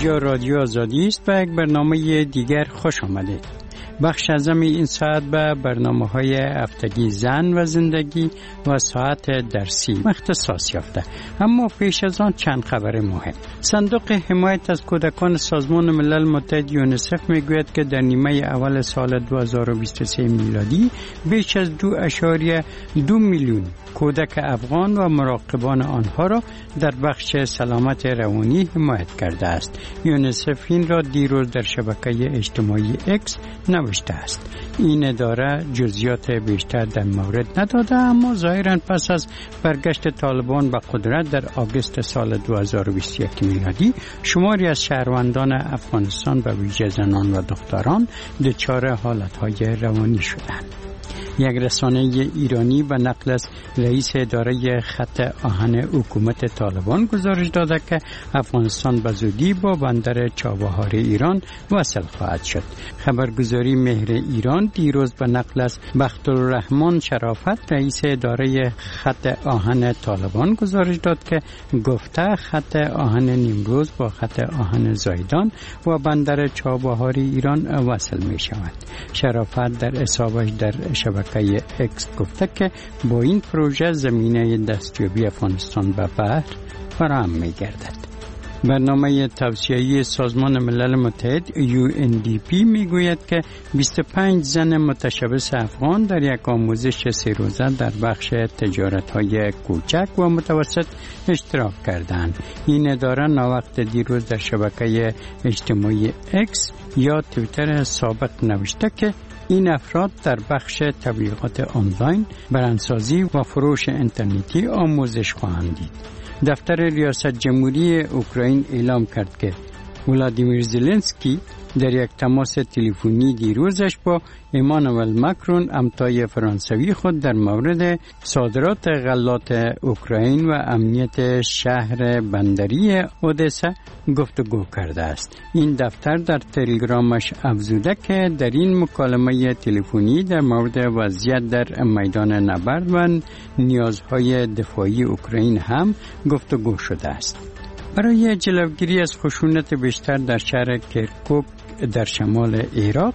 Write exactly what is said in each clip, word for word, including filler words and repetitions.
اینجا رادیو آزادی است و یک برنامه دیگر خوش آمدید. بخش ازم این ساعت به برنامه های هفتگی زن و زندگی و ساعت درسی اختصاص یافته. اما پیش از آن چند خبر مهم. صندوق حمایت از کودکان سازمان ملل متحد یونیسف میگوید که در نیمه اول سال دو هزار و بیست و سه میلادی بیش از دو اشاریه دو میلیون کودک افغان و مراقبان آنها را در بخش سلامت روانی حمایت کرده است. یونیسف این را دیروز در شبکه اجتماعی اکس نوشته است. این اداره جزئیات بیشتر در مورد نداده، اما ظاهراً پس از برگشت طالبان به قدرت در آگوست سال دو هزار و بیست و یک میلادی شماری از شهروندان افغانستان به ویژه زنان و دختران دچار حالتهای روانی شدند. یک رسانه ایرانی به نقل از رئیس اداره خط آهن حکومت طالبان گزارش داده که افغانستان به زودی با بندر چابهار ایران وصل خواهد شد. خبرگزاری مهر ایران دیروز به نقل از بختالرحمن شرافت رئیس اداره خط آهن طالبان گزارش داد که گفته خط آهن نیمروز با خط آهن زایدان و بندر چابهار ایران وصل می شود. شرافت در اصابش در شبکه اکس گفته که با این پروژه زمینه دستیابی افغانستان به بحر فراهم می گردد. برنامه توسعه‌ای سازمان ملل متحد یو ان دی پی می گوید که بیست و پنج زن متشبث افغان در یک آموزش سه روزه در بخش تجارت‌های کوچک و متوسط اشتراک کردند. این اداره ناوقت دیروز در شبکه اجتماعی اکس یا توییتر سابق نوشته که این افراد در بخش تبلیغات آنلاین، برندسازی و فروش اینترنتی آموزش خواهند دید. دفتر ریاست جمهوری اوکراین اعلام کرد که ولادیمیر زلنسکی در یک تماس تلفنی دیروزش با ایمانوئل ماکرون همتای فرانسوی خود در مورد صادرات غلات اوکراین و امنیت شهر بندری اودسا گفتگو کرده است. این دفتر در تلگرامش افزوده که در این مکالمه تلفنی در مورد وضعیت در میدان نبرد و نیازهای دفاعی اوکراین هم گفتگو شده است. برای جلوگیری از خشونت بیشتر در شهر کرکوک در شمال عراق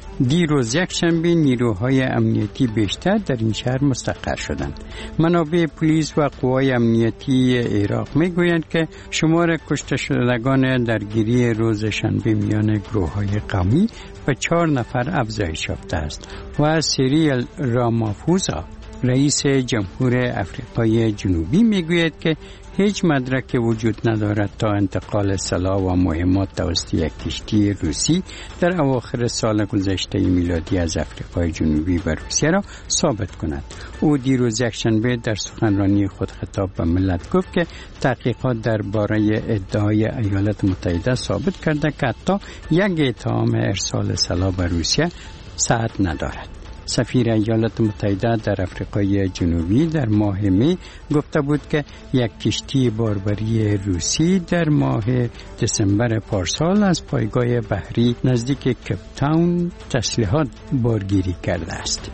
دیروز یکشنبه نیروهای امنیتی بیشتر در این شهر مستقر شدند. منابع پلیس و قوای امنیتی عراق میگویند که شمار کشته شدگان درگیری روز شنبه میان گروه‌های قومی به چهار نفر افزایش یافته است و سیریل رامافوزا رئیس جمهور افریقای جنوبی میگوید که هیچ مدرک وجود ندارد تا انتقال سلاح و مهمات توسط یک کشتی روسی در اواخر سال گذشته میلادی از افریقای جنوبی به روسیه را ثابت کند. او دیروز یکشنبه در سخنرانی خود خطاب به ملت گفت که تحقیقات درباره ادعای ایالات متحده ثابت کرده که حتی یک اتهام ارسال سلاح به روسیه صحت ندارد. سفیر ایالات متحده در افریقای جنوبی در ماه می گفته بود که یک کشتی باربری روسی در ماه دسامبر پارسال از پایگاه بحری نزدیک کیپ تاون تسلیحات بارگیری کرده است.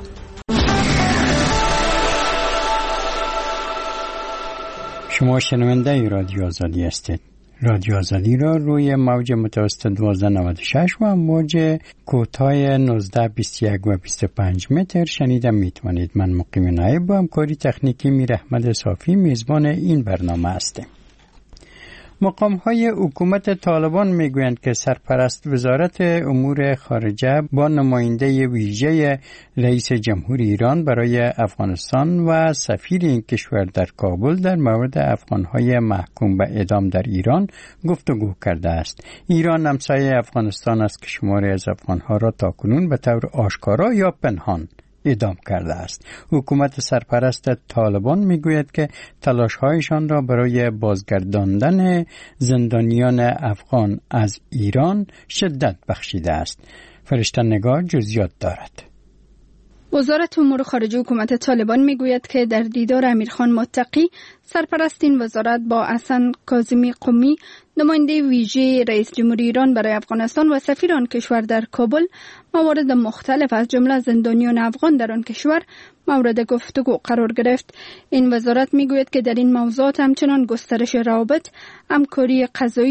شما شنونده رادیو آزادی هستید. رادیو آزادی را روی موج متوسط دوازده نود و شش و موج کوتاه نوزده بیست و یک و بیست و پنج متر شنیده میتوانید. من مقیم نایب با همکاری تکنیکی میر احمد صافی میزبان این برنامه هستم. مقام‌های حکومت طالبان میگویند که سرپرست وزارت امور خارجه با نماینده ویژه رئیس جمهور ایران برای افغانستان و سفیر این کشور در کابل در مورد افغان‌های محکوم به اعدام در ایران گفتگو کرده است. ایران همسایه افغانستان است که شماری از افغان‌ها را تاکنون به طور آشکارا یا پنهان اعدام کرده است. حکومت سرپرست طالبان میگوید که تلاش‌هایشان را برای بازگرداندن زندانیان افغان از ایران شدت بخشیده است. فرشته نگار جزئیات دارد. وزارت امور خارجه حکومت طالبان میگوید که در دیدار امیرخان متقی سرپرست این وزارت با حسن کاظمی قمی نماینده ویژه رئیس جمهوری ایران برای افغانستان و سفیر آن کشور در کابل موارد مختلف از جمله زندانیان افغان در آن کشور مورد گفتگو قرار گرفت. این وزارت میگوید که در این موضوعات همچنان گسترش روابط، همکاری قضایی،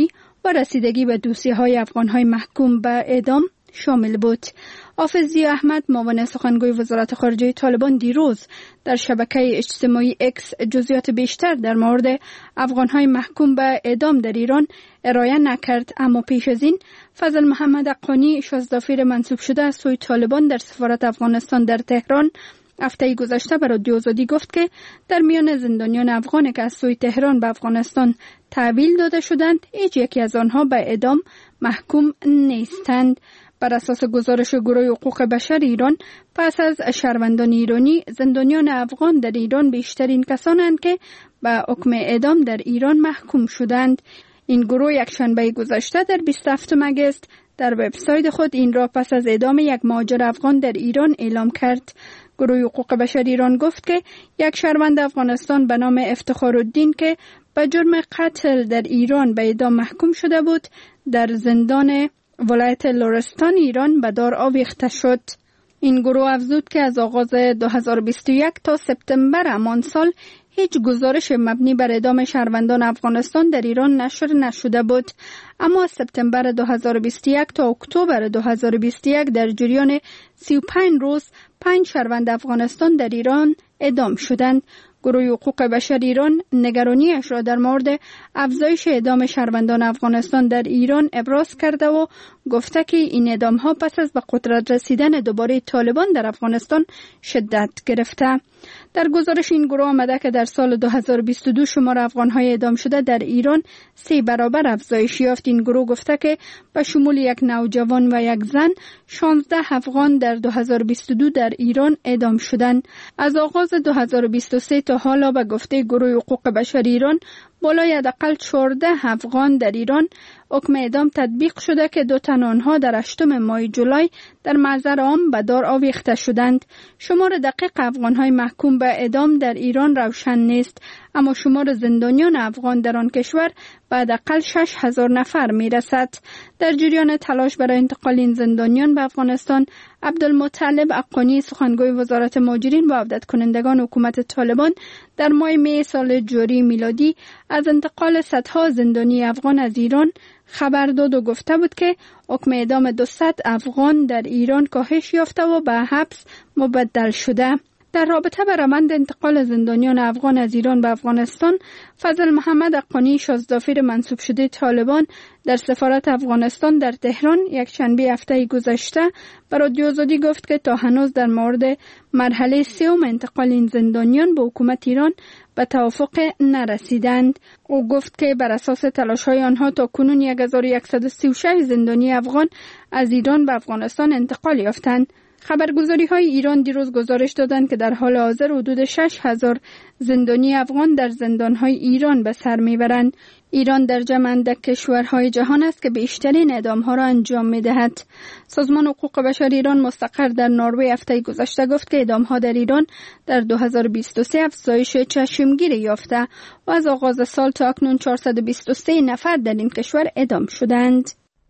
و رسیدگی به دوسیه‌های افغان‌های محکوم به اعدام شامل بود. حافظ ضیا احمد معاون سخنگوی وزارت خارجه طالبان دیروز در شبکه اجتماعی اکس جزئیات بیشتر در مورد افغان‌های محکوم به اعدام در ایران ارائه نکرد، اما پیش از این فضل محمد حقانی شازدافیر منصوب شده از سوی طالبان در سفارت افغانستان در تهران هفته گذشته به رادیو آزادی گفت که در میان زندانیان افغانی که از سوی تهران به افغانستان تحویل داده شدند هیچ یکی از آنها به اعدام محکوم نیستند. بر اساس گزارش گروه حقوق بشر ایران، پس از شهروندان ایرانی، زندانیان افغان در ایران بیشترین کسانند که به حکم اعدام در ایران محکوم شدند. این گروه یک شنبه گذشته در بیست و هفتم اگست در وبسایت خود این را پس از اعدام یک مهاجر افغان در ایران اعلام کرد. گروه حقوق بشر ایران گفت که یک شهروند افغانستان به نام افتخارالدین که به جرم قتل در ایران به اعدام محکوم شده بود، در زندان ولایت لرستان ایران به دار آویخته شد. این گروه افزود که از آغاز دو هزار و بیست و یک تا سپتامبر همان سال هیچ گزارش مبنی بر اعدام شهروندان افغانستان در ایران نشر نشده بود، اما از سپتامبر دو هزار و بیست و یک تا اکتبر دو هزار و بیست و یک در جریان سی و پنج روز پنج شهروند افغانستان در ایران اعدام شدند. گروه حقوق بشر ایران نگرانیش را در مورد افزایش اعدام شهروندان افغانستان در ایران ابراز کرده و گفته که این اعدام‌ها پس از به قدرت رسیدن دوباره طالبان در افغانستان شدت گرفته. در گزارش این گروه آمده که در سال دو هزار و بیست و دو شمار افغان‌های اعدام شده در ایران سه برابر افزایش یافت. این گروه گفته که به شمول یک نوجوان و یک زن شانزده افغان در دو هزار و بیست و دو در ایران اعدام شدند. از آغاز دو هزار و بیست و سه تا حالا به گفته گروه حقوق بشر ایران بالای حداقل چهارده افغان در ایران حکم اعدام تطبیق شده که دو تن آنها در هشتم ماه جولای در محضر عام به دار آویخته شدند. شمار دقیق افغان‌های محکوم به اعدام در ایران روشن نیست، اما شمار زندانیان افغان در آن کشور به حداقل شش هزار نفر میرسد. در جریان تلاش برای انتقال این زندانیان به افغانستان، عبدالمطلب حقانی سخنگوی وزارت مهاجرین و عودت کنندگان حکومت طالبان در ماه می سال جاری میلادی از انتقال صدها زندانی افغان از ایران خبر داد و گفته بود که حکم اعدام دویست افغان در ایران کاهش یافته و به حبس مبدل شده. در رابطه با روند انتقال زندانیان افغان از ایران به افغانستان، فضل محمد حقانی شازدافیر منصوب شده طالبان در سفارت افغانستان در تهران یک شنبه هفته گذشته به رادیو آزادی گفت که تا هنوز در مورد مرحله سوم انتقال این زندانیان به حکومت ایران به توافق نرسیدند. او گفت که بر اساس تلاش‌های آنها تا کنون یک هزار و صد و سی و شش زندانی افغان از ایران به افغانستان انتقال یافتند. خبرگزاری های ایران دیروز گزارش دادند که در حال حاضر حدود شش هزار زندانی افغان در زندان های ایران به سر میبرند. ایران در جمع اندک کشورهای جهان است که بیشترین اعدام ها را انجام می دهد. سازمان حقوق بشر ایران مستقر در نروژ هفته گذشته گفت که اعدام ها در ایران در دو هزار و بیست و سه افزایش چشمگیری یافته و از آغاز سال تا اکنون چهارصد و بیست و سه نفر در این کشور اعدام شدند.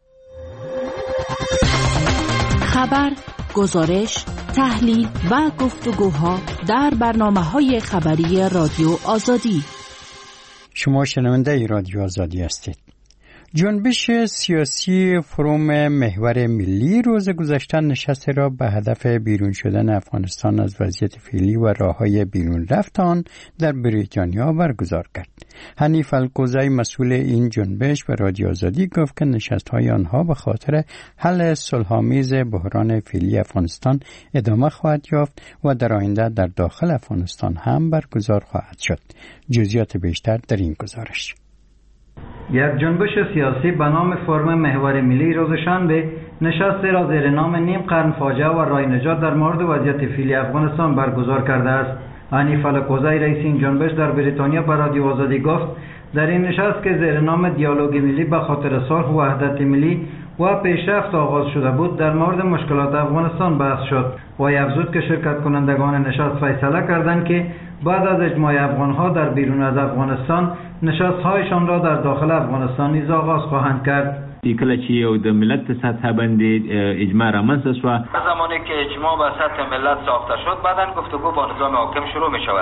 خبر، گزارش، تحلیل و گفتگوها در برنامه‌های خبری رادیو آزادی. شما شنونده رادیو آزادی هستید. جنبش سیاسی فروم محور ملی روز گذشته نشست را به هدف بیرون شدن افغانستان از وضعیت فعلی و راه‌های بیرون رفت آن در بریتانیا برگزار کرد. حنیف القوزی مسئول این جنبش به رادیو آزادی گفت که نشست‌های آنها به خاطر حل صلح‌آمیز بحران فعلی افغانستان ادامه خواهد یافت و در آینده در داخل افغانستان هم برگزار خواهد شد. جزئیات بیشتر در این گزارش. یک جنبش سیاسی به نام فرم محور ملی روز شنبه نشست را زیر نام نیم قرن فاجعه و راه نجات در مورد وضعیت فعلی افغانستان برگزار کرده است. حنیف القوزی رئیس این جنبش در بریتانیا به رادیو آزادی گفت در این نشست که زیر نام دیالوگ ملی به خاطر صلح و وحدت ملی و پیشرفت آغاز شده بود در مورد مشکلات افغانستان بحث شد و افزود که شرکت کنندگان نشست فیصله کردند که بعد از اجماع افغانها در بیرون از افغانستان نشست‌هایشان را در داخل افغانستان نیز آغاز خواهند کرد. کله چې یو د ملت په سطح باندې اجماع رامنځته شو، زمانی که اجماع به سطح ملت ساخته شد بعداً گفتگو با نظام حاکم شروع می شود.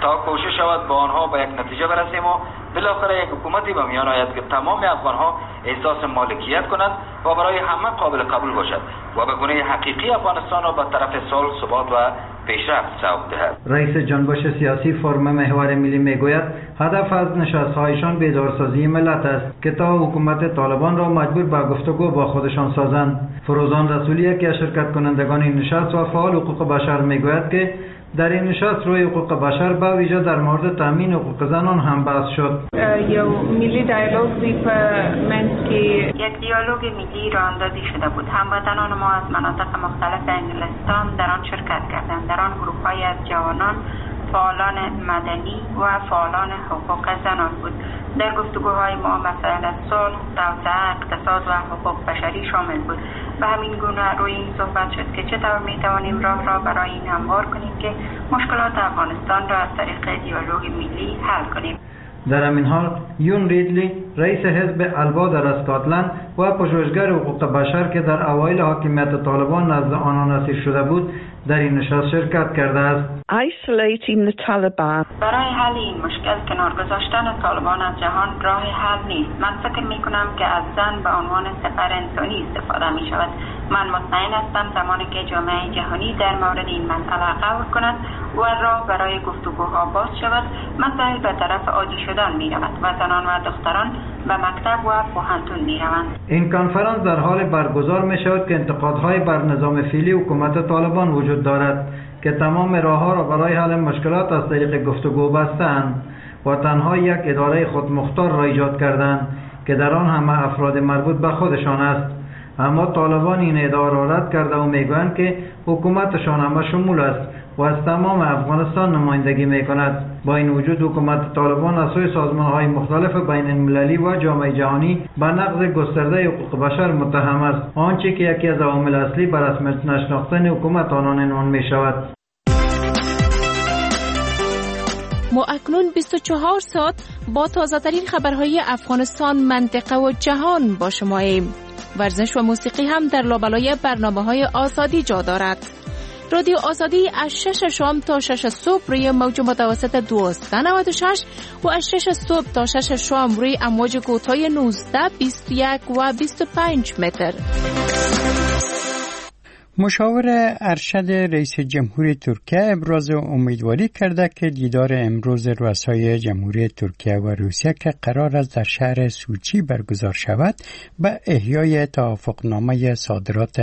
تا کوشش شود با آنها به یک نتیجه برسیم و بالاخره یک حکومتی به میان آید که تمام افغانها احساس مالکیت کند و برای همه قابل قبول باشد و به گونه حقیقی افغانستان را به طرف صلح، ثبات و پیشرفت سوق دهد. رئیس جنبش سیاسی فرم محور ملی میگوید هدف از نشست‌هایشان بیدارسازی ملت است که تا حکومت طالبان را مجبور به گفتگو با خودشان سازند. فروزان رسولی یکی از شرکت کنندگان این نشست و فعال حقوق بشر میگوید که در این نشست روی حقوق بشر به ویژه در مورد تامین حقوق زنان هم بحث شد. یو ملی دیالوگ بی په منځ کې یک دیالوگ ملی را اندازی شده بود. هموطنان ما از مناطق مختلف انگلستان در آن شرکت کردند. در آن گروه‌های از جوانان، فعالان مدنی و فعالان حقوق زنان بود. در گفتگوهای ما مسائل صلح، توسعه، اقتصاد و حقوق بشری شامل بود. به همین گونه روی این صحبت شد که چطور می توانیم راه را برای این هموار کنیم که مشکلات افغانستان را از طریق دیالوگ ملی حل کنیم. در همین حال یون ریدلی رئیس حزب البا در اسکاتلند و پژوهشگر حقوق بشر که در اوایل حاکمیت طالبان نزد آنان اسیر شده بود در این نشست شرکت کرده است. isolating the Taliban برای حل این مشکل کنار گذاشتن طالبان از جهان راه حل نیست. من فکر می کنم که از زن به عنوان سپر انسانی استفاده می شود. من مطمئن هستم زمانی که جامعه جهانی در مورد این مسئله غور کند و راه برای گفتگوها باز شود، مسائل به طرف عادی شدن می رود و زنان و دختران به مکتب و پوهنتون می روند. این کنفرانس در حال برگزار می شود که انتقادهای بر نظام فعلی حکومت طالبان وجود دارد که تمام راه‌ها را برای حل مشکلات از طریق گفتگو بستند و تنها یک اداره خودمختار را ایجاد کردند که در آن همه افراد مربوط به خودشان است. اما طالبان این ادعا را رد کرده و میگویند که حکومتشان همه شمول است و از تمام افغانستان نمایندگی میکند. با این وجود حکومت طالبان از سوی سازمان‌های مختلف بین المللی و جامعه جهانی به نقض گسترده حقوق بشر متهم است، آنچه که یکی از عوامل اصلی بر رسمیت نشناختن حکومت آنان عنوان میشود. ما اکنون بیست و چهار ساعت با تازه‌ترین خبرهای افغانستان، منطقه و جهان با شماییم. ورزش و موسیقی هم در لابلای برنامه‌های آزادی جا دارد. رادیو آزادی از شش شام تا شش صبح روی موج متوسط دویست و نود و شش و از شش صبح تا شش شام روی امواج کوتاه نوزده، بیست و یک و بیست و پنج متر. مشاور ارشد رئیس جمهور ترکیه ابراز امیدواری کرده که دیدار امروز رؤسای جمهوری ترکیه و روسیه که قرار است در شهر سوچی برگزار شود به احیای توافقنامه صادرات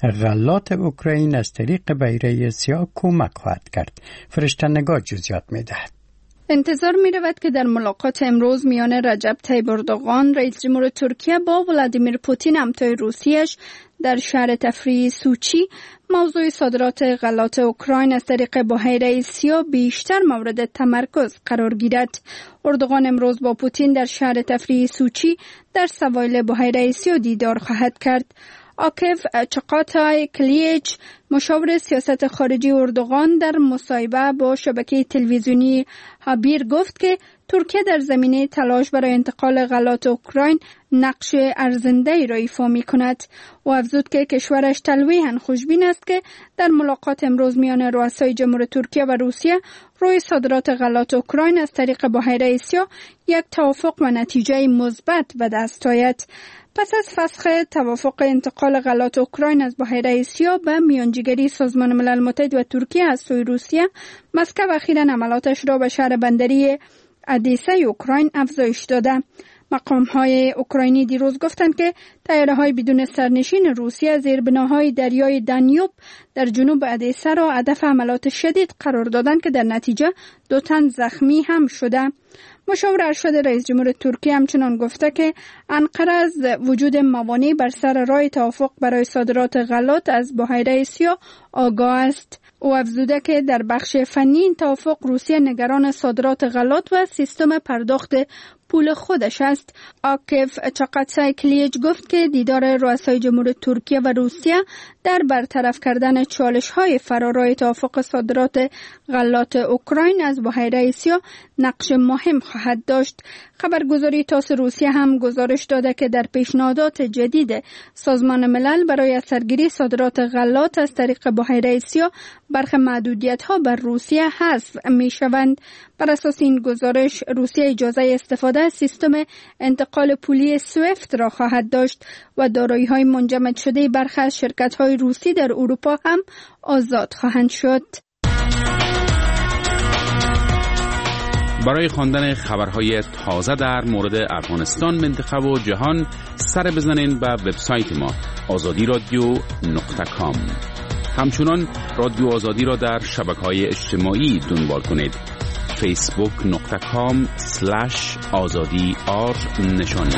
غلات اوکراین از طریق بیره سیاه کمک خواهد کرد. فرشته نگاه جزئیات می‌دهد. انتظار می رود که در ملاقات امروز میان رجب طیب اردوغان رئیس جمهور ترکیه با ولادیمیر پوتین همتای روسیه‌اش در شهر تفریحی سوچی موضوع صادرات غلات اوکراین از طریق بحیره سیاه بیشتر مورد تمرکز قرار گیرد. اردوغان امروز با پوتین در شهر تفریحی سوچی در سواحل بحیره سیاه دیدار خواهد کرد. آکف چقاتای کلیچ مشاور سیاست خارجی اردوغان در مصاحبه با شبکه تلویزیونی هابیر گفت که ترکیه در زمینه تلاش برای انتقال غلات اوکراین نقش ارزنده را ایفا می کند و افزود که کشورش تلویحاً خوشبین است که در ملاقات امروز میان رؤسای جمهور ترکیه و روسیه روی صادرات غلات اوکراین از طریق بحیره سیاه یک توافق و نتیجه مثبت به دست آید. پس از فسخ توافق انتقال غلات اوکراین از بحیره سیاه به میانجیگری سازمان ملل متحد و ترکیه از سوی روسیه، مسکو اخیراً عملاتش را به شهر بندری ادیسه اوکراین افزایش داده. مقام‌های اوکراینی دیروز گفتند که طیاره‌های بدون سرنشین روسیه زیربناهای دریای دانیوب در جنوب ادیسه را هدف حملات شدید قرار دادند که در نتیجه دو تن زخمی هم شده. مشاور ارشد رئیس جمهور ترکیه همچنان گفته که انقره از وجود موانع بر سر راه توافق برای صادرات غلات از بحیره سیاه آگاه است. او افزوده که در بخش فنی این توافق روسیه نگران صادرات غلات و سیستم پرداخت پول خودش است. آکف چاقاتسای کلیچ گفت که دیدار رؤسای جمهور ترکیه و روسیه در برطرف کردن چالش‌های فرارای توافق صادرات غلات اوکراین از بحیره سیاه نقش مهم مهم خواهد داشت. خبرگزاری تاس روسیه هم گزارش داده که در پیشنهادات جدید سازمان ملل برای سرگیری صادرات غلات از طریق بحیره اسیا برخی محدودیت‌ها بر روسیه حذف می‌شوند. بر اساس این گزارش روسیه اجازه استفاده از سیستم انتقال پولی سویفت را خواهد داشت و دارایی‌های منجمد شده برخی از شرکت‌های روسی در اروپا هم آزاد خواهند شد. برای خواندن خبرهای تازه در مورد افغانستان، منطقه و جهان سر بزنین به وبسایت ما آزادی رادیو نقطه کام. همچنان رادیو آزادی را در شبکه‌های اجتماعی دنبال کنید. فیسبوک نقطه کام سلش آزادی آر نشانی.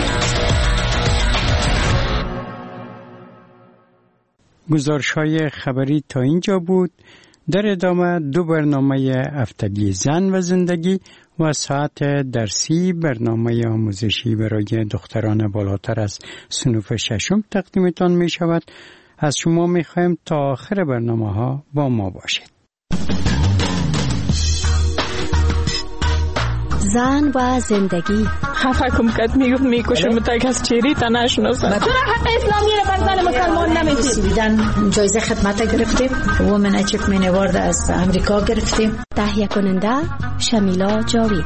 گزارش‌های خبری تا اینجا بود. در ادامه دو برنامه هفتگی زن و زندگی و ساعت درسی برنامه آموزشی برای دختران بالاتر از صنف ششم تقدیمتان می شود. از شما می خواهیم تا آخر برنامه ها با ما باشید. زن و زندگی. خفه کم کت میگفت میکشم تک از چیری تا نشناسم. چرا حق اسلامی رو بر زن مسلمان نمیدید؟ سویدن جایزه خدمت گرفتیم. وومن اچیومنت اوارد از امریکا گرفتیم. تهیه کننده شمیلا جاوید.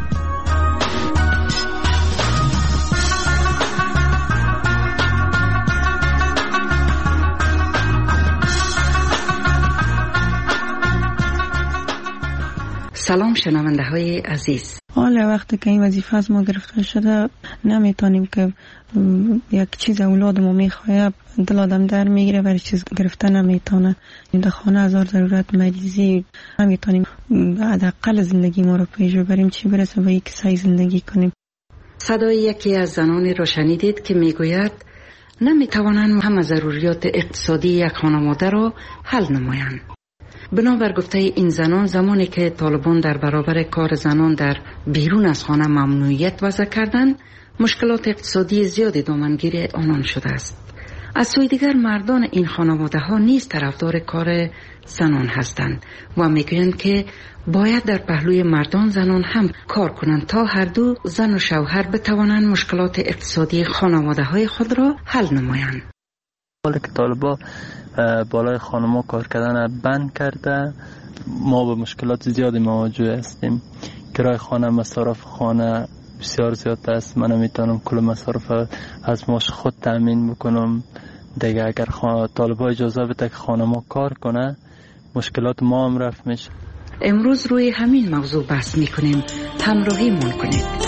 سلام شنونده های عزیز. حالا وقتی که این وظیفه از ما گرفته شده نمیتونیم که یک چیز اولادمو میخواه دل آدم در میگیره ولی چیز گرفته نمیتونه. در خانه هزار ضرورت مریضی نمیتونیم حداقل زندگی ما رو پیش ببریم، چی برسه به یک سعی زندگی کنیم. صدای یکی از زنانی رو شنیدید که میگوید نمیتوانند همه ضروریات اقتصادی یک خانواده رو حل نمایند. بنابر گفته این زنان، زمانی که طالبان در برابر کار زنان در بیرون از خانه ممنوعیت وضع کردند، مشکلات اقتصادی زیادی دامنگیر آنان شده است. از سوی دیگر مردان این خانواده ها نیز طرفدار کار زنان هستند و میگویند که باید در پهلوی مردان زنان هم کار کنند تا هر دو زن و شوهر بتوانند مشکلات اقتصادی خانواده های خود را حل نمایند. حالا که طالبان بالای خانما کار کردن بند کرده، ما به مشکلات زیادی مواجه هستیم. کرای خانه، مصارف خانه بسیار زیاد است. من نمیتونم کل مصارف از ماش خود تامین بکنم. دیگه اگر طالبان اجازه بده که خانما کار کنه، مشکلات ما هم رفع میشه. امروز روی همین موضوع بحث میکنیم. همراهی من کنید.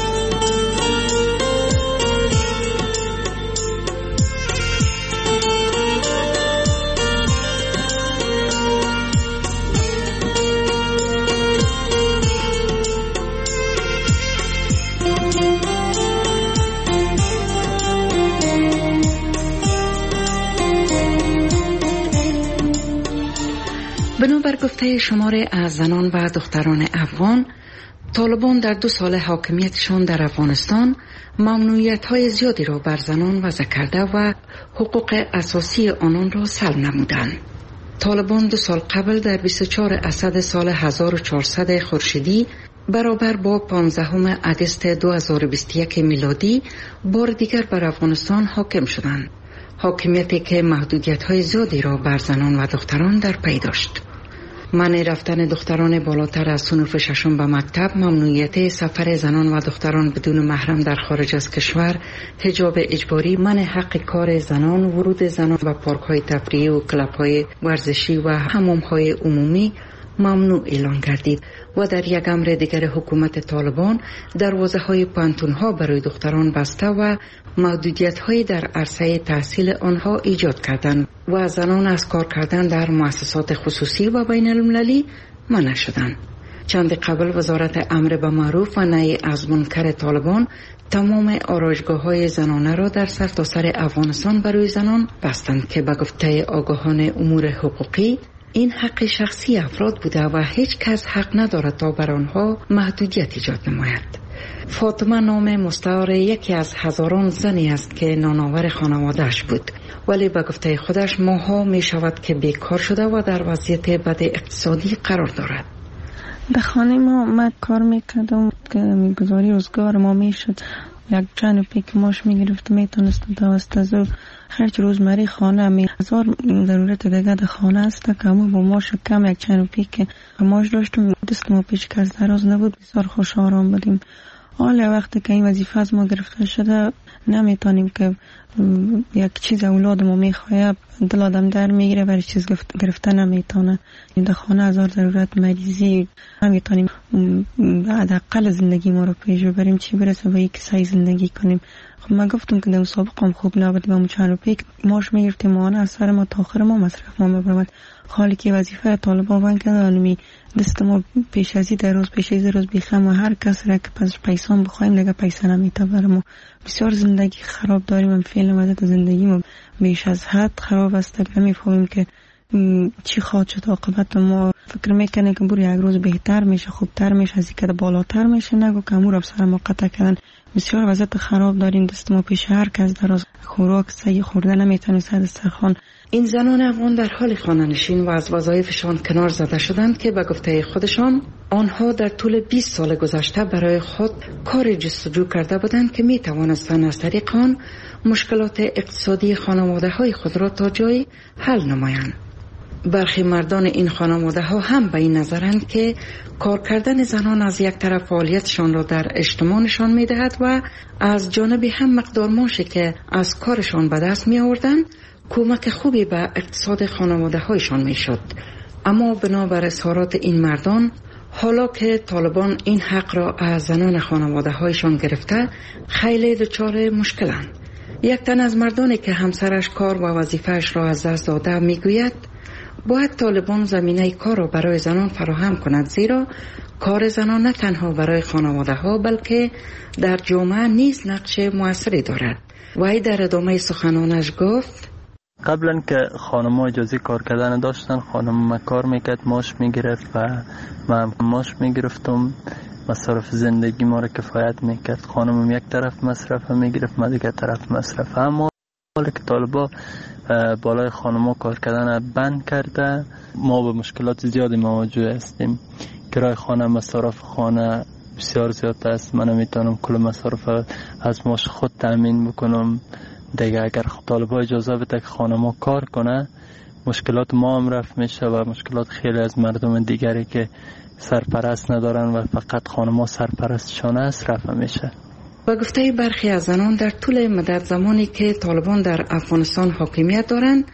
بنابر گفته شماره از زنان و دختران افغان، طالبان در دو سال حاکمیتشان در افغانستان ممنوعیت‌های زیادی را بر زنان وضع کرده و حقوق اساسی آنان را سلب نمودند. طالبان دو سال قبل در بیست و چهارم اسد سال هزار و چهارصد خورشیدی برابر با پانزدهم آگوست دو هزار و بیست و یک میلادی بار دیگر بر افغانستان حاکم شدند. حاکمیتی که محدودیت‌های زیادی را بر زنان و دختران در پی داشت. منع رفتن دختران بالاتر از صنف ششم به مکتب، ممنوعیت سفر زنان و دختران بدون محرم در خارج از کشور، حجاب اجباری، منع حق کار زنان، ورود زنان به پارک‌های تفریحی و کلب‌های ورزشی و حمام‌های عمومی ممنوع اعلان گردید و در یک امر دیگر حکومت طالبان دروازه‌های پانتون‌ها برای دختران بسته و محدودیت‌های در عرصه تحصیل آنها ایجاد کردند و زنان از کار کردن در مؤسسات خصوصی و بین المللی منع شدند. چند قبل وزارت امر به معروف و نهی از منکر طالبان تمام آرایشگاه‌های زنانه را در سرتاسر افغانستان برای زنان بستند که به گفته آگاهان امور حقوقی این حق شخصی افراد بوده و هیچ کس حق ندارد تا بر آنها محدودیت ایجاد نماید. فاطمه نام مستعار یکی از هزاران زنی است که نانآور خانواده‌اش بود، ولی به گفته خودش ماها می شود که بیکار شده و در وضعیت بد اقتصادی قرار دارد. در خانه ما من کار میکردم که گزاری روزگار ما میشد. یک چند روپی که ماش میگرفت میتونستم توسط از او خرج روزمره خانه می هزار ضرورت دیگه در خانه است که همون با ماش کم یک چند روپی که ماش داشتم دست ما پیش که از دراز نبود بسیار خوش آرام بودیم. حالا وقتی که این وظیفه از ما گرفته شده نمیتونیم که یک چیز اولاد ما میخواه دل آدم در میگیره برای چیز گرفته نمیتونه. در خانه هزار ضرورت مریضی نمیتونیم حداقل زندگی ما رو پیش ببریم چی برسه به یک سعی زندگی کنیم. خب من گفتم که در مسابقه هم خوب نبود و چند روپی ماش میگرفتیم ماهانه از سر ما تا آخر ما مصرف ما میبرد. حالی که وظیفه طالبان بان که دانمی دست ما پیش ازی در روز پیش ازی روز بیخم و هر کس را که پس پیسان بخوایم دیگه پیسه نمیته بر ما. بسیار زندگی خراب داریم. هم فعلا وضعیت زندگی ما بیش از حد خراب است که نمیفهمیم که چی خواهد شد عاقبت. ما فکر میکنه که بور یک روز بهتر میشه خوبتر میشه از اینکه بالاتر میشه نگو که امور سر ما قطع کردن. بسیار وضعیت خراب داریم. دست ما پیش هر کس در روز خوراک سعی خورده نمیتونه سر دسترخوان. این زنان افغان در حال خانه‌نشین و از وظایفشان کنار زده شدند که به گفته خودشان آنها در طول بیست سال گذشته برای خود کار جستجو کرده بودند که می توانستند از طریق آن مشکلات اقتصادی خانواده‌های خود را تا جایی حل نمایند. برخی مردان این خانواده ها هم به این نظرند که کار کردن زنان از یک طرف فعالیتشان را در اجتماع نشان می دهد و از جانبی هم مقدار معاشی که از کارشان به دست می آوردند کمک خوبی به اقتصاد خانواده هایشان می شد. اما بنابر اظهارات این مردان حالا که طالبان این حق را از زنان خانواده هایشان گرفته خیلی دچار مشکلند. یک تن از مردانی که همسرش کار و وظیفهش را از دست داده می گوید باید طالبان زمینه کار را برای زنان فراهم کند، زیرا کار زنان نه تنها برای خانواده ها بلکه در جامعه نیز نقش موثری دارد. وی در ادامه سخنانش گفت قبلا که خانم ها اجازه کار کردن داشتن خانم ما کار میکرد ماش میگرفت و من ماش میگرفتم مصرف زندگی ما را کفایت میکرد. خانم یک طرف مصرف میگرفت من دیگه طرف مصرف. اما حالا که طالبا بالای خانم ها کار کردن بند کرده ما به مشکلات زیادی مواجه هستیم. کرای خانه مصرف خانه بسیار زیاد است. من نمیتونم کل مصرف از ماش خود تامین بکنم. دیگه اگر طالبا اجازه بده که خانه ما کار کنه مشکلات ما هم رفت میشه و مشکلات خیلی از مردم دیگری که سرپرست ندارن و فقط خانه ما سرپرستشان است رفت میشه. با گفته برخی از زنان در طول مدت زمانی که طالبان در افغانستان حاکمیت دارند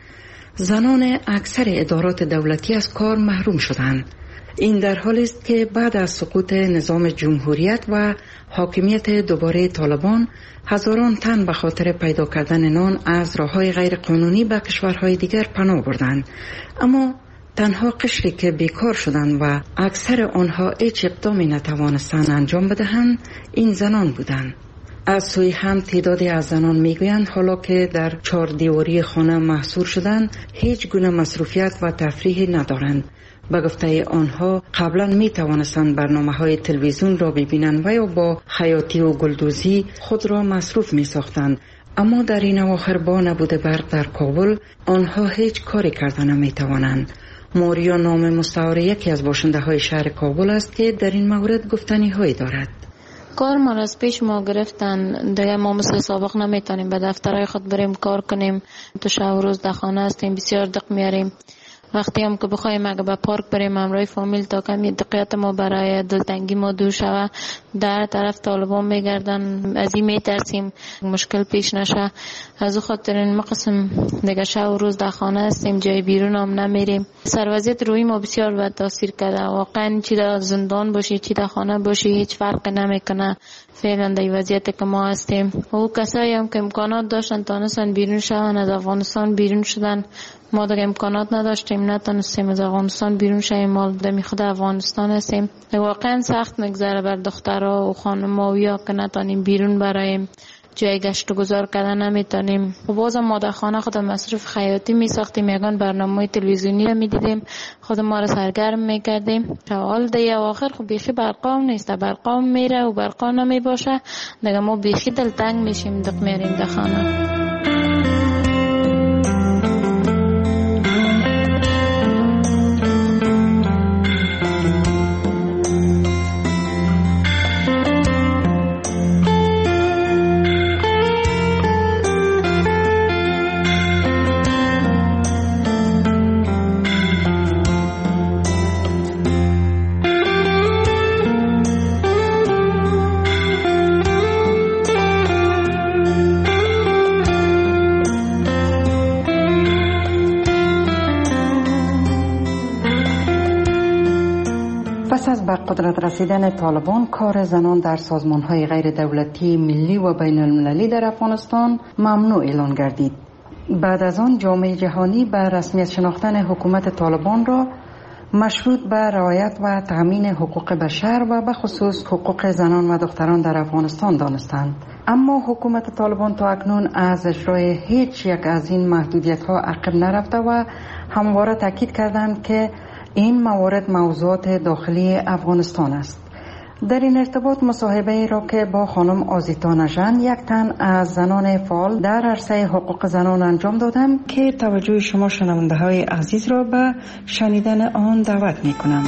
زنان اکثر ادارات دولتی از کار محروم شدند. این در حالی است که بعد از سقوط نظام جمهوریت و حاکمیت دوباره طالبان هزاران تن به خاطر پیدا کردن نان از راه‌های غیر قانونی به کشورهای دیگر پناه بردند. اما تنها قشری که بیکار شدند و اکثر آنها هیچ اقدامی نتوانستند انجام بدهند این زنان بودند. از سوی هم تعدادی از زنان میگویند حالا که در چهار دیواری خانه محصور شدند هیچ گونه مصروفیت و تفریحی ندارند. به گفته آنها قبلا می توانستند برنامه های تلویزیون را ببینند و یا با خیاطی و گلدوزی خود را مصروف می ساختند. اما در این اواخر با نبوده برق در کابل آنها هیچ کاری کردن نمی توانند. موریا نام مستعار یکی از باشنده های شهر کابل است که در این مورد گفتنی هایی دارد. کار ما از پیش ما گرفتن دیگه ما مثل سابق نمیتونیم به دفترهای خود بریم کار کنیم. تو شب و روز در خانه هستیم بسیار دق میاریم. وقتی هم که بخوایم اگه به پارک بریم همراه فامیل تا کمی دقیقت ما برای دلتنگی ما دور شوه در طرف طالبان میگردن از این میترسیم مشکل پیش نشه. از او خاطر این مقسم دیگه شب و روز در خانه هستیم جای بیرون هم نمیریم. سروازیت روی ما بسیار بد تاثیر کرده. واقعا چی در زندان باشی چی در خانه باشی هیچ فرق نمیکنه. فعلا در وضعیت که ما هستیم او کسایی هم که امکانات داشتن تانستن بیرون شدن از افغانستان بیرون شدن. ما دیگه امکانات نداشتیم نتونستیم از افغانستان بیرون شویم. ما دمی خود افغانستان هستیم. واقعا سخت میگذره بر دخترها و خانم‌ها که نتونیم بیرون برایم جای گشت و گذار کردن نمیتونیم. و بازم ما در خانه خود مصرف خیاطی میساختیم یگان برنامه تلویزیونی رو میدیدیم خود ما رو سرگرم میکردیم. حال دیگه آخر خب بیخی برقام نیست برقام میره و برقام نمیباشه دیگه ما بیخی دلتنگ میشیم دق میریم در خانه. به قدرت رسیدن طالبان کار زنان در سازمان‌های غیر دولتی ملی و بین المللی در افغانستان ممنوع اعلان گردید. بعد از آن جامعه جهانی به رسمیت شناختن حکومت طالبان را مشروط به رعایت و تأمین حقوق بشر و به خصوص حقوق زنان و دختران در افغانستان دانستند. اما حکومت طالبان تا اکنون از اجرای هیچ یک از این محدودیت ها عقب نرفته و همواره تاکید کردند که این موارد موضوعات داخلی افغانستان است. در این ارتباط مصاحبه را که با خانم آزیتا نژند یک تن از زنان فعال در عرصه حقوق زنان انجام دادم که توجه شما شنونده های عزیز را به شنیدن آن دعوت می کنم.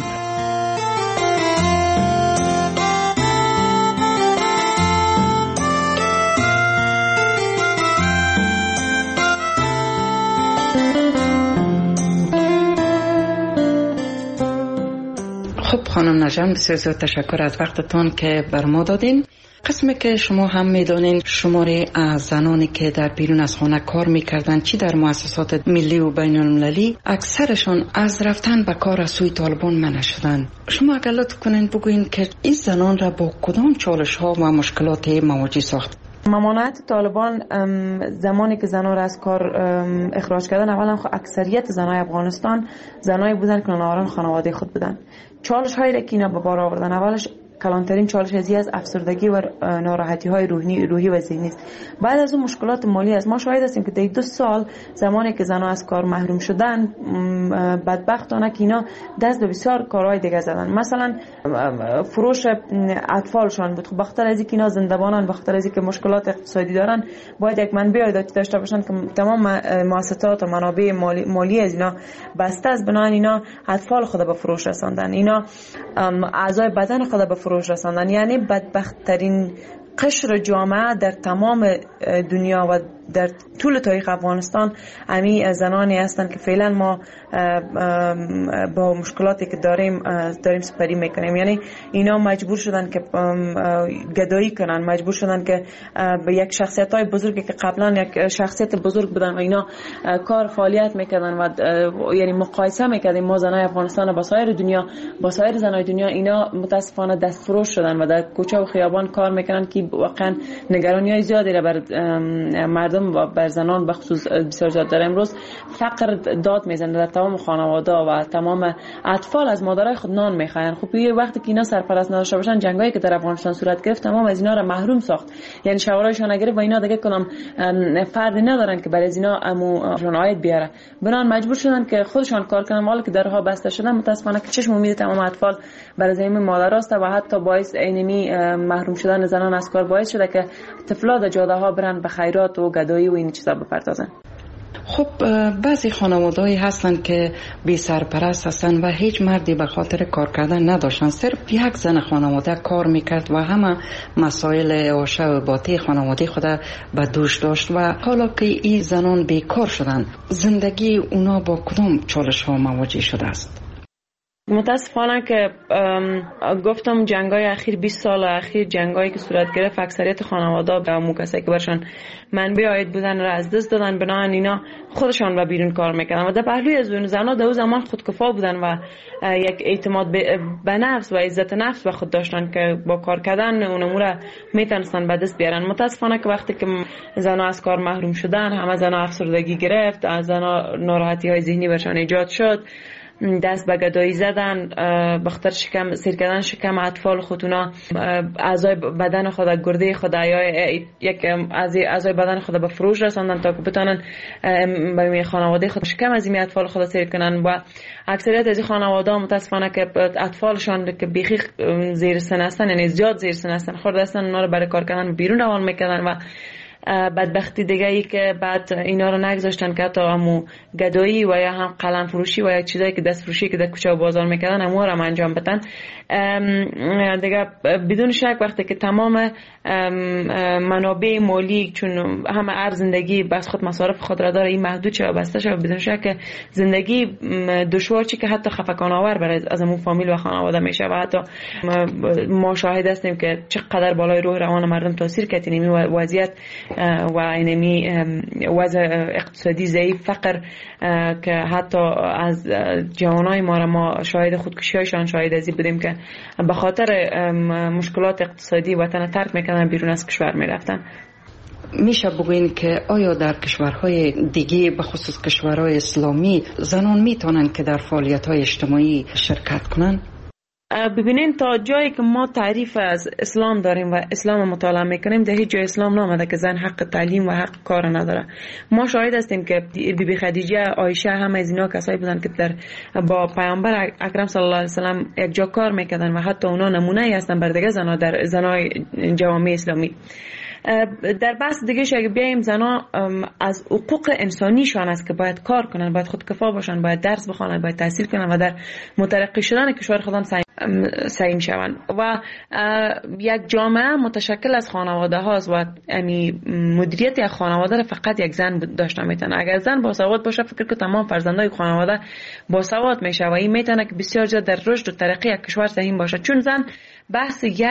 خب خانم نژند، بسیار زیاد تشکر از وقتتان که بر ما دادین. قسمی که شما هم میدانین شماره از زنانی که در بیرون از خانه کار میکردن چی در مؤسسات ملی و بین المللی اکثرشان از رفتن به کار از سوی طالبان منع شدند. شما اگر لطف کنین بگوین که این زنان را با کدام چالش ها و مشکلات مواجه ساخت؟ ممانعت طالبان زمانی که زنان را از کار اخراج کردن، اولا اکثریت زنای افغانستان زنایی بودن که ناآرام خانواده خود بودن. چالش هایی که اینا به بار آوردن، اولش کلانترین چالش ازی از افسردگی و ناراحتی های روحی روحی و ذهنی است. بعد از اون مشکلات مالی است. ما شاهد هستیم که در دو سال زمانی که زنان از کار محروم شدن، بدبختانه که اینا دست به بسیار کارهای دیگه زدن. مثلا فروش اطفالشان بود. بخاطر از اینکه اینا زنده‌بانن، بخاطر از اینکه مشکلات اقتصادی دارن، باید یک منبع عایداتی داشته باشن که تمام مؤسسات و منابع مالی, مالی از اینا بسته است. بنابراین اینا اطفال خود به فروش رساندن، اینا اعضای بدن خود به فروش رساندن. یعنی بدبخت‌ترین قشر جامعه در تمام دنیا و در طول تاریخ افغانستان امی زنانی هستند که فعلا ما با مشکلاتی که داریم داریم سپری میکنیم. یعنی اینا مجبور شدن که گدایی کنن، مجبور شدن که به یک شخصیت های بزرگی که قبلا یک شخصیت بزرگ بودن و اینا کار فعالیت میکردن و یعنی مقایسه میکردیم ما زنای افغانستان با سایر دنیا، با سایر زنای دنیا، اینا متاسفانه دستفروش شدن و در کوچه و خیابان کار میکنن که واقعا نگرانی های زیادی را بر مردم و بر زنان به خصوص بسیار زیاد داره. امروز فقر داد میزنه در تمام خانواده و تمام اطفال از مادرای خود نان میخواین. خب یه وقتی که اینا سرپرست نداشته باشن، جنگایی که در افغانستان صورت گرفت تمام از اینا را محروم ساخت. یعنی شوارایشان نگرفت و اینا دیگه کنم فردی ندارن که برای از اینا اموشون عاید بیاره. بنان مجبور شدن که خودشان کار کنن. حالا که درها بسته شدن، متاسفانه که چشم امید تمام اطفال برای زمین مادراست و حتی باعث اینمی محروم شدن زنان از کار باعث شده که طفلا در جاده ها برن به خیرات و گدایی و این چیزا بپردازن. خب بعضی خانواده‌ای هستن که بی سرپرست هستن و هیچ مردی به خاطر کار کردن نداشتن، صرف یک زن خانواده کار میکرد و همه مسائل عاشه و باطی خانواده خود به دوش داشت و حالا که این زنان بیکار شدن، زندگی اونا با کدام چالش ها مواجه شده است؟ متاسفانه که گفتم جنگای اخیر بیست سال اخیر جنگایی که صورت گرفت، اکثریت خانواده به همون کسایی که برشان منبع عاید بودن را از دست دادن. بنابراین اینا خودشان به بیرون کار میکردن و در پهلوی از اون زنها در اون زمان خودکفا بودن و یک اعتماد به نفس و عزت نفس به خود داشتن که با کار کردن اون امور میتونستن به دست بیارن. متاسفانه که وقتی که زنها از کار محروم شدن، همه زنها افسردگی گرفت، از زنها ناراحتی های ذهنی برشان ایجاد شد، دست به گدایی زدن، بخاطر شکم سیر کردن شکم اطفال خودونا، اعضای بدن خود، گرده خود یا یک اعضای بدن خود به فروش رساندن تا که بتونن به خانواده خود شکم از این اطفال خود سیر کنن. و اکثریت از این خانواده متاسفانه که اطفالشان که بیخی زیر سن هستن، یعنی زیاد زیر سن هستن، خورده هستن، اونا رو برای کار کردن بیرون روان میکردن و بدبختی دیگه ای که بعد اینا رو نگذاشتن که حتی همو گدایی و یا هم قلم فروشی و یا چیزایی که دست فروشی که در کوچه و بازار میکردن همو رو هم انجام بدن دیگه. بدون شک وقتی که تمام منابع مالی، چون همه ارز زندگی بس خود مصارف خود را داره، این محدود شد و بسته شد، بدون شک زندگی دشوار چی که حتی خفقان آور برای از همون فامیل و خانواده میشه و حتی ما شاهد هستیم که چقدر بالای روح روان مردم تاثیر کرد این وضعیت و اینمی وضع اقتصادی ضعیف، فقر که حتی از جوانای ما را ما شاهد خودکشی هایشان شاهد ازی بودیم که به خاطر مشکلات اقتصادی وطن ترک میکنن، بیرون از کشور میرفتن. میشه بگوین که آیا در کشورهای دیگه به خصوص کشورهای اسلامی زنان میتونن که در فعالیت‌های اجتماعی شرکت کنن؟ ببینین تا جایی که ما تعریف از اسلام داریم و اسلام مطالعه میکنیم، در هیچ جای اسلام نامده که زن حق تعلیم و حق کار نداره. ما شاهد هستیم که بی بی خدیجه، عایشه، همه از اینا کسایی بودن که در با پیامبر اکرم صلی الله علیه و سلم یک جا کار میکردن و حتی اونا نمونه ای هستن بر دیگه زنا در زنای جوامع اسلامی. در بحث دیگه اگه بیایم، زنا از حقوق انسانیشان است که باید کار کنن، باید خودکفا باشن، باید درس بخونن، باید تحصیل کنن و در مترقی شدن کشور خودم سعیم شوند. و یک جامعه متشکل از خانواده هاست و یعنی مدیریت یک خانواده را فقط یک زن داشته میتونه. اگر زن باسواد باشه، فکر که تمام فرزندای خانواده باسواد میشه و این میتونه که بسیار زیاد در رشد و ترقی یک کشور سهم باشه. چون زن بحث یک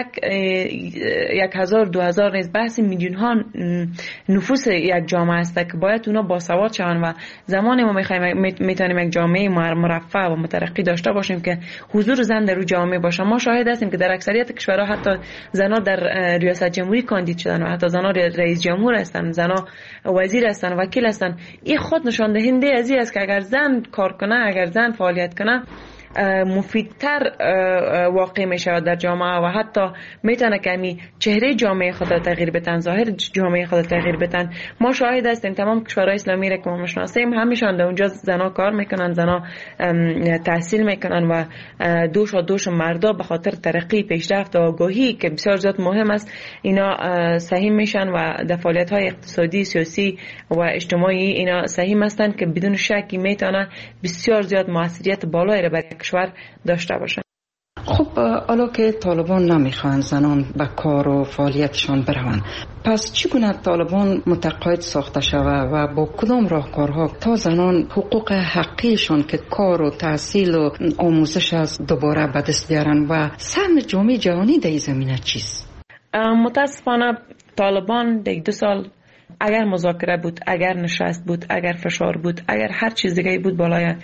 یک هزار دو هزار نیست، بحث میلیون ها نفوس یک جامعه است که باید اونا باسواد شوند و زمانی ما میخوایم میتونیم یک جامعه مرفه و مترقی داشته باشیم که حضور زن در اون جامعه باشه. ما شاهد هستیم که در اکثریت کشورها حتی زنها در ریاست جمهوری کاندید شدن و حتی زنها رئیس جمهور هستن، زنها وزیر هستن، وکیل هستن. این خود نشان دهنده از این است که اگر زن کار کنه، اگر زن فعالیت کنه، مفیدتر واقع می شود در جامعه و حتی میتونه که می چهره جامعه خود را تغییر بدن، ظاهر جامعه خود را تغییر بدن. ما شاهد هستیم تمام کشورهای اسلامی را که ما میشناسیم همیشان در اونجا زنا کار میکنن، زنا تحصیل میکنن و دوش و دوش مردا به خاطر ترقی، پیشرفت و آگاهی که بسیار زیاد مهم است، اینا سهم میشن و در فعالیت های اقتصادی، سیاسی و اجتماعی اینا سهم هستند که بدون شکی میتونه بسیار زیاد موثریت بالایی را برای کشور داشته باشه. خب حالا که طالبان نمیخوان زنان به کار و فعالیتشان بروند، پس چگونه طالبان متقاعد ساخته شود و با کدام راهکارها تا زنان حقوق حقیقشان که کار و تحصیل و آموزش است دوباره به دست بیارن و سهم جامعه جهانی در این زمینه چیست؟ متاسفانه طالبان در دو سال اگر مذاکره بود، اگر نشست بود، اگر فشار بود، اگر هر چیز دیگه بود بالای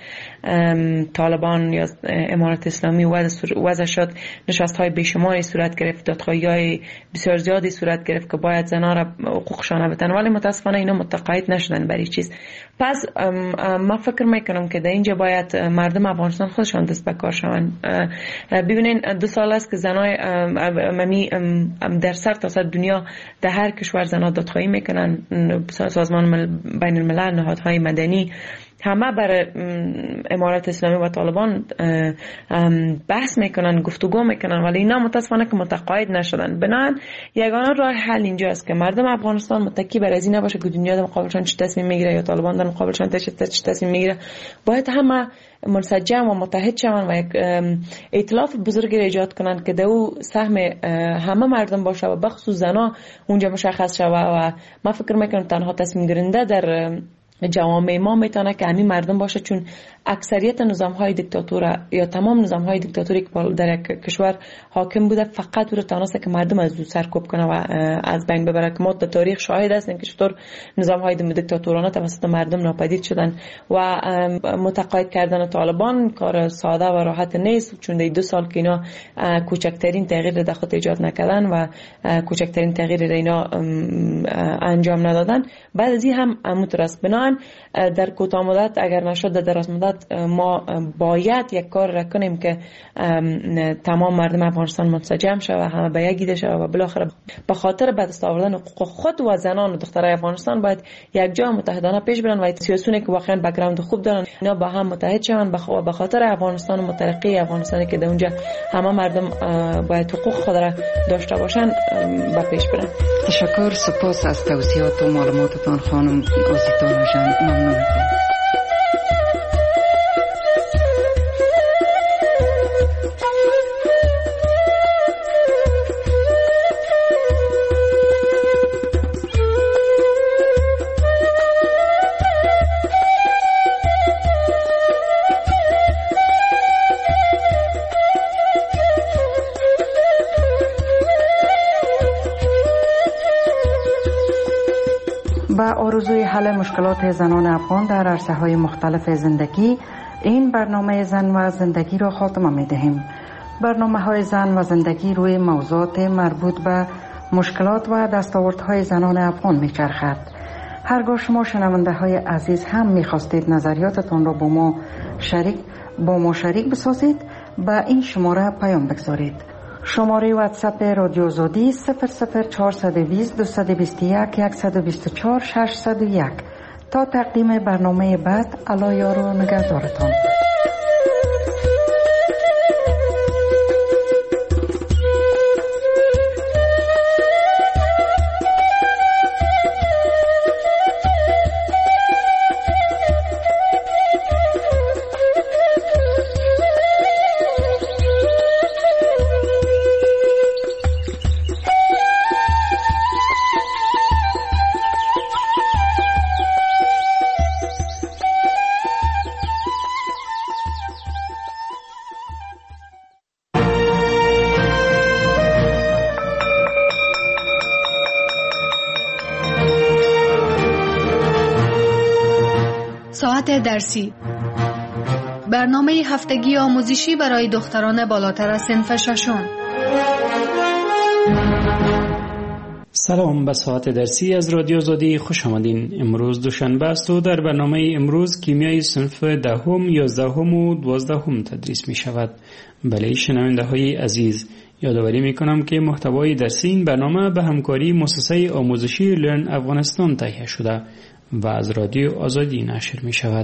طالبان یا امارت اسلامی وضع شد، نشست های بیشماری صورت گرفت، دادخواهی های بسیار زیادی صورت گرفت که باید زنان را حقوقشان بدن، ولی متاسفانه اینا متقاعد نشدن برای چیز. پس ما فکر میکنم که در اینجا باید مردم افغانستان خودشان دست به کار شوند. ببینین دو سال است که زنای در سر تا سر دنیا در هر کشور زنان دادخواهی میکنن، سازمان بین الملل، نهادهای مدنی همه بر امارت اسلامی و طالبان بحث میکنن، گفتگو میکنن، ولی اینا متاسفانه که متقاعد نشدن. بنابراین یگانه راه حل اینجا است که مردم افغانستان متکی بر از این نباشه که دنیا در مقابلشان چه تصمیم میگیره یا طالبان در مقابلشان چه تصمیم میگیره. باید همه منسجم و متحد شوند و یک ائتلاف بزرگی را ایجاد کنند که در او سهم همه مردم باشه و بخصوص زنا اونجا مشخص شود. و من فکر میکنم تنها تصمیم گیرنده در جوامع ما میتونه که همین مردم باشه، چون اکثریت نظام های دیکتاتوره یا تمام نظام های دیکتاتوری که در یک کشور حاکم بوده فقط او تانسته که مردم از او سرکوب کنه و از بین ببره. که ما در تاریخ شاهد هستیم که چطور نظام های دیکتاتورانه توسط مردم ناپدید شدن و متقاعد کردن طالبان کار ساده و راحت نیست، چون در دو سال که اینا کوچکترین تغییر در خود ایجاد نکردن و کوچکترین تغییر را اینا انجام ندادن. بعد از این هم مترس بنان در کوتاه مدت اگر نشد در دراز مدت ما باید یک کار را کنیم که تمام مردم افغانستان منسجم شود، همه به یک ایده شود و بالاخره به خاطر به دست آوردن حقوق خود و زنان و دخترای افغانستان باید یک جا متحدانه پیش برن و سیاسیونی که واقعا بک‌گراند خوب دارن اینا با هم متحد شوند به خاطر افغانستان مترقی، افغانستانی که در اونجا همه مردم باید حقوق خود را داشته باشن به پیش برن. تشکر، سپاس از توضیحات و معلوماتتان خانم آزیتا جان. ممنون. به آرزوی حل مشکلات زنان افغان در عرصه‌های مختلف زندگی این برنامه زن و زندگی را خاتمه می‌دهیم. برنامه‌های زن و زندگی روی موضوعات مربوط به مشکلات و دستاوردهای زنان افغان می‌چرخد. هرگاه شما شنونده‌های عزیز هم می‌خواستید نظریاتتان را با ما شریک با ما شریک بسازید، به این شماره پیام بگذارید. شماره واتساپ رادیو آزادی صفر صفر چهارصد و بیست دویست و بیست و یک صد و بیست و چهار ششصد و یک. تا تقدیم برنامه بعد، الله یار و نگهدارتان. ساعت درسی، برنامه هفتگی آموزشی برای دختران بالاتر از صنف ششم. سلام، به ساعت درسی از رادیو آزادی خوش آمدین. امروز دوشنبه است و در برنامه امروز کیمیای صنف دهم، یازدهم و دوازدهم تدریس می شود. بله شنونده های عزیز، یادآوری می کنم که محتوای درسی این برنامه به همکاری مؤسسه آموزشی لرن افغانستان تهیه شده و از رادیو آزادی نشر می شود.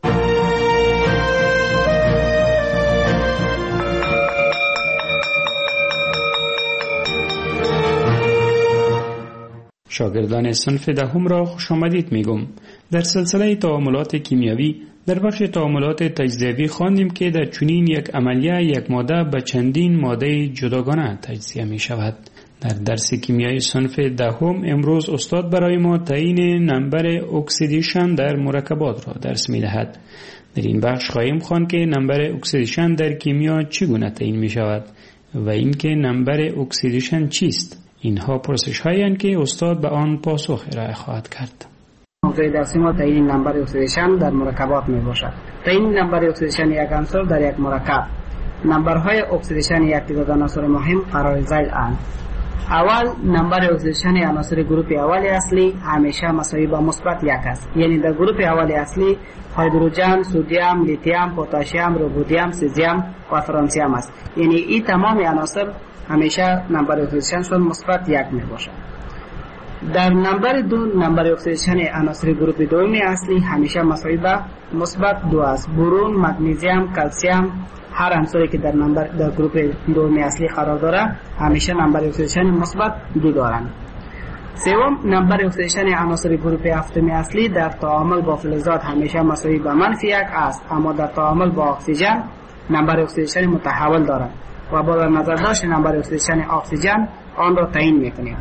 شاگردان صنف دهم را خوش آمدید میگم. در سلسله تعاملات کیمیایی در بخش تعاملات تجزیوی خواندیم که در چنین یک عملیه یک ماده به چندین ماده جداگانه تجزیه می شود. در درس کیمیای صنف دهم امروز استاد برای ما تعیین نمبر اکسیدیشن در مرکبات را درس می دهد. در این بخش خواهیم خواند که نمبر اکسیدیشن در کیمیا چگونه تعیین می شود و اینکه نمبر اکسیدیشن چیست. اینها پرسش هایی هستند که استاد به آن پاسخ ارائه خواهد کرد. موضوع درسی ما تعیین نمبر اکسیدیشن در مرکبات می باشد. تعیین نمبر اکسیدیشن یک عنصر در یک مرکب. نمبرهای اکسیدیشن یک تعداد عناصر مهم قرار ذیل اند. اول نمبر اکسیدیشن عناصر گروپ اول اصلی همیشه مساوی با مثبت یک است. یعنی در گروپ اول اصلی هیدروژن، سدیم، لیتیوم، پتاسیم، رودیم، سزیم و فرانسیم است. یعنی این تمام عناصر همیشه نمبر اکسیدیشنشون مثبت یک می باشد. در نمبر دو نمبر اکسیدیشن عناصر گروپ دوم اصلی همیشه مساوی با مثبت دو است. برون، مگنیزیم، کلسیم، هر عنصری که در نمبر در گروپ دوم اصلی قرار داره همیشه نمبر اکسیدیشن مثبت دو دارند. سوم نمبر اکسیدیشن عناصر گروپ هفتم اصلی در تعامل با فلزات همیشه مساوی با منفی یک است، اما در تعامل با اکسیژن نمبر اکسیدیشن متحول دارد و با نظر داشت نمبر اکسیدیشن اکسیژن آن را تعیین میکنیم.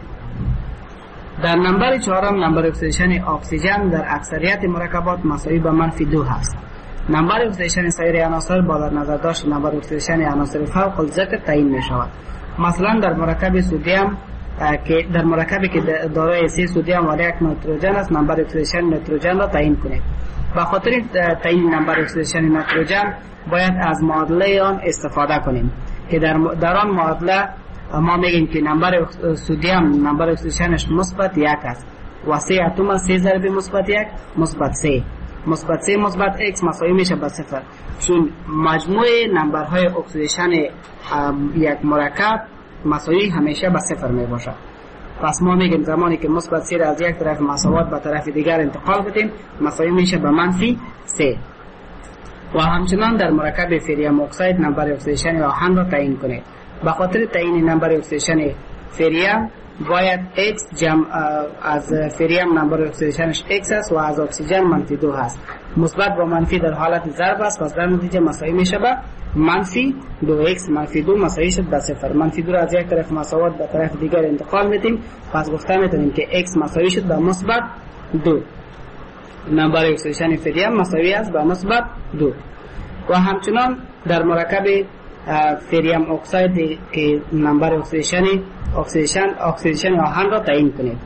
در نمبر چهارم نمبر اکسیدیشن اکسیژن در اکثریت مرکبات مساوی با منفی دو هست. نمبر اکسیدیشن سایر عناصر با در نظر داشت نمبر اکسیدیشن عناصر فوق الذکر تعیین می شود. مثلا در مرکب سدیم که در مرکبی که دارای سه سدیم و یک نیتروژن است نمبر اکسیدیشن نیتروژن را تعیین کنید. به خاطر تعیین نمبر اکسیدیشن نیتروژن باید از معادله آن استفاده کنیم که در در آن معادله ما میگیم که نمبر سدیم نمبر اکسیدیشنش مثبت یک است و سه اتم سه ضرب مثبت یک مثبت سه مثبت سه مثبت x مساوی میشه با صفر، چون مجموع نمبرهای اکسیدیشن یک مرکب مساوی همیشه با صفر می باشد. پس ما میگیم زمانی که مثبت سه را از یک طرف مساوات به طرف دیگر انتقال بدیم مساوی میشه به منفی سه. و همچنان در مرکب فریم اکساید نمبر اکسیدیشن آهن را تعیین کنید. به خاطر تعیین نمبر اکسیدیشن فریم باید x جمع از فریم نمبر اکسیدیشنش x است و از اکسیژن منفی دو هست. مثبت با منفی در حالت ضرب است، پس در نتیجه مساوی میشه به منفی دو x منفی دو مساوی شد به صفر. منفی دو را از یک طرف مساوات به طرف دیگر انتقال میدیم، پس گفته میتونیم که x مساوی شد به مثبت دو. نمبر اکسیدیشن فریم مساوی است به مثبت دو. و همچنان در مرکب فریم اکساید که نمبر اکسیدیشن اکسیدیشن اکسیدیشن آهن را تعیین کنید.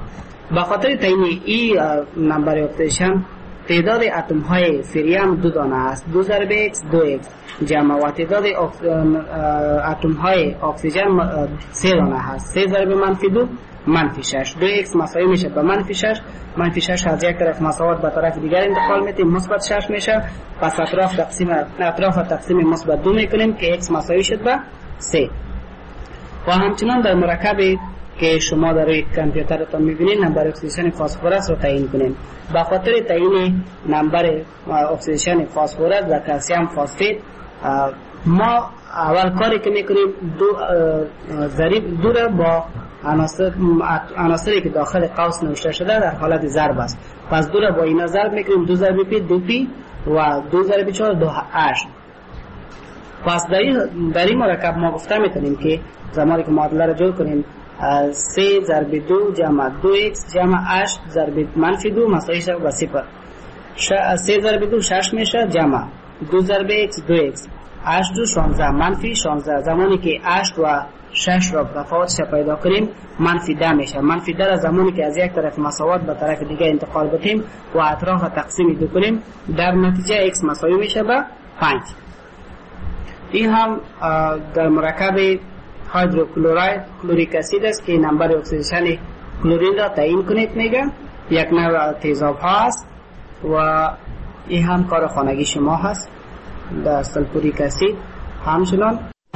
به خاطر تعیین این نمبر اکسیژن تعداد اتم های سریم دو دانه است، دو ضرب ایکس دو ایکس جمع و تعداد اتم های اکسیژن سه دانه هست، سه ضرب منفی دو منفی شش، دو ایکس مساوی میشه به منفی شش، منفی شش از یک طرف مساوات به طرف دیگر انتقال میتیم مثبت شش میشه، پس اطراف تقسیم اطراف تقسیم مثبت دو میکنیم که ایکس مساوی شد به سه. و همچنان در مرکب که شما در روی کامپیوترتون میبینید نمبر اکسیژن فسفرس رو تعیین کنیم. به خاطر تعیین نمبر اکسیژن فسفرس و کلسیم فسفید ما اول کاری که میکنیم دو ضریب دو را با عناصر عناصری که داخل قوس نوشته شده در حالت ضرب است، پس دو را با اینا ضرب میکنیم، دو ضرب پی دو پی و دو ضرب چهار دو هشت. پس در این در این مرکب ما گفته میتونیم که زمانی که معادله را جور کنیم سه ضرب دو جمع دو ایکس جمع هشت ضرب منفی دو مساوی شد به صفر. سه ضرب دو شش میشه جمع دو ضرب ایکس دو ایکس هشت دو شانزده منفی شانزده. زمانی که هشت و شش را تفاوتش پیدا کنیم منفی ده میشه. منفی ده را زمانی که از یک طرف مساوات به طرف دیگه انتقال بدیم و اطراف تقسیم دو کنیم در نتیجه ایکس مساوی میشه به پنج. این هم در مرکب هیدروکلوراید کلوریک اسید است که نمبر اکسیژن کلورین را تعیین کنید میگه. یک نوع تیزاب ها است و این هم کار خانگی شما هست در سلفوریک اسید. همچنان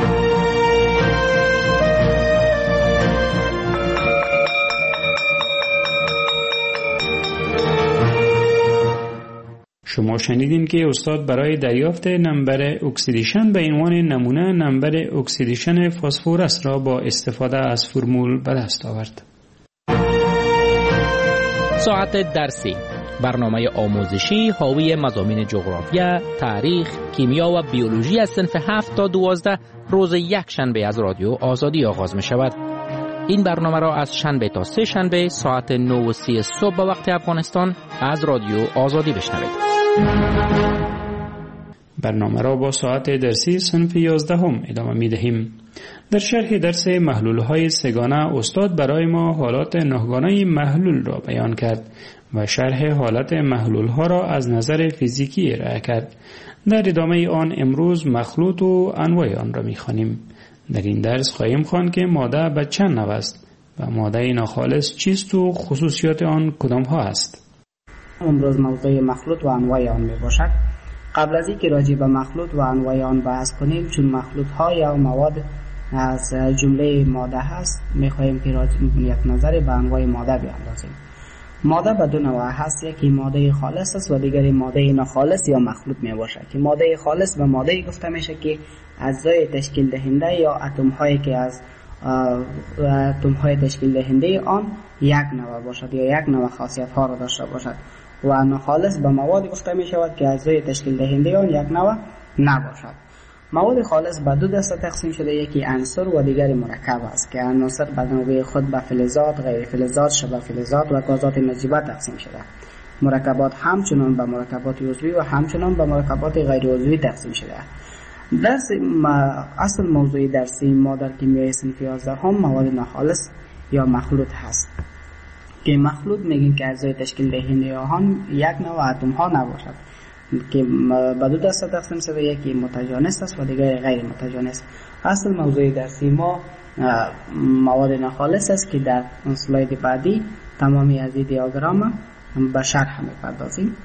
شما شنیدین که استاد برای دریافت نمبر اکسیدیشن به عنوان نمونه نمبر اکسیدیشن فسفرس را با استفاده از فرمول به دست آورد. ساعت درسی، برنامه آموزشی حاوی مضامین جغرافیا، تاریخ، کیمیا و بیولوژی از صنف هفت تا دوازده روز یک شنبه از رادیو آزادی آغاز می شود. این برنامه را از شنبه تا سه شنبه ساعت نه و سی صبح به وقت افغانستان از رادیو آزادی بشنوید. برنامه را با ساعت درسی صنف یازده هم ادامه می دهیم. در شرح درس محلول های سگانه استاد برای ما حالات نهگانه محلول را بیان کرد و شرح حالت محلول ها را از نظر فیزیکی ارائه کرد. در ادامه آن امروز مخلوط و انواع آن را می خوانیم. در این درس خواهیم خواند که ماده به چند نوع است و ماده ناخالص چیست و خصوصیات آن کدام ها است. امروز موضوع مخلوط و انواع آن می باشد. قبل از اینکه راجع به مخلوط و انواع آن بحث کنیم، چون مخلوط ها یا مواد از جمله ماده هست، می خواهیم که راجع یک نظر به انواع ماده بیاندازیم. ماده به دو نوع هست، یکی ماده خالص است و دیگری ماده ناخالص یا مخلوط می باشد. که ماده خالص به ماده گفته میشه که اجزای تشکیل دهنده یا اتم هایی که از اتم های تشکیل دهنده آن یک نوع باشد یا یک نوع خاصیت ها را داشته باشد. و ناخالص به مواد گفته می شود که اجزای تشکیل دهنده آن یک نوع نباشد. مواد خالص به دو دسته تقسیم شده، یکی عنصر و دیگری مرکب است که عناصر به نوع خود به فلزات، غیر فلزات، شبه فلزات و گازات نجیبه تقسیم شده. مرکبات همچنان به مرکبات عضوی و همچنان به مرکبات غیر عضوی تقسیم شده. درس اصل موضوع درسی ما در کیمیای صنف یازده هم مواد ناخالص یا مخلوط هست که مخلوط میگیم که اجزای تشکیل دهنده آن یک نوع اتم ها نباشد که به دو دسته تقسیم شده، یکی متجانس است و دیگری غیر متجانس. اصل موضوع درسی ما مواد ناخالص است که در اسلاید بعدی تمامی از این دیاگرام به شرح می‌پردازیم.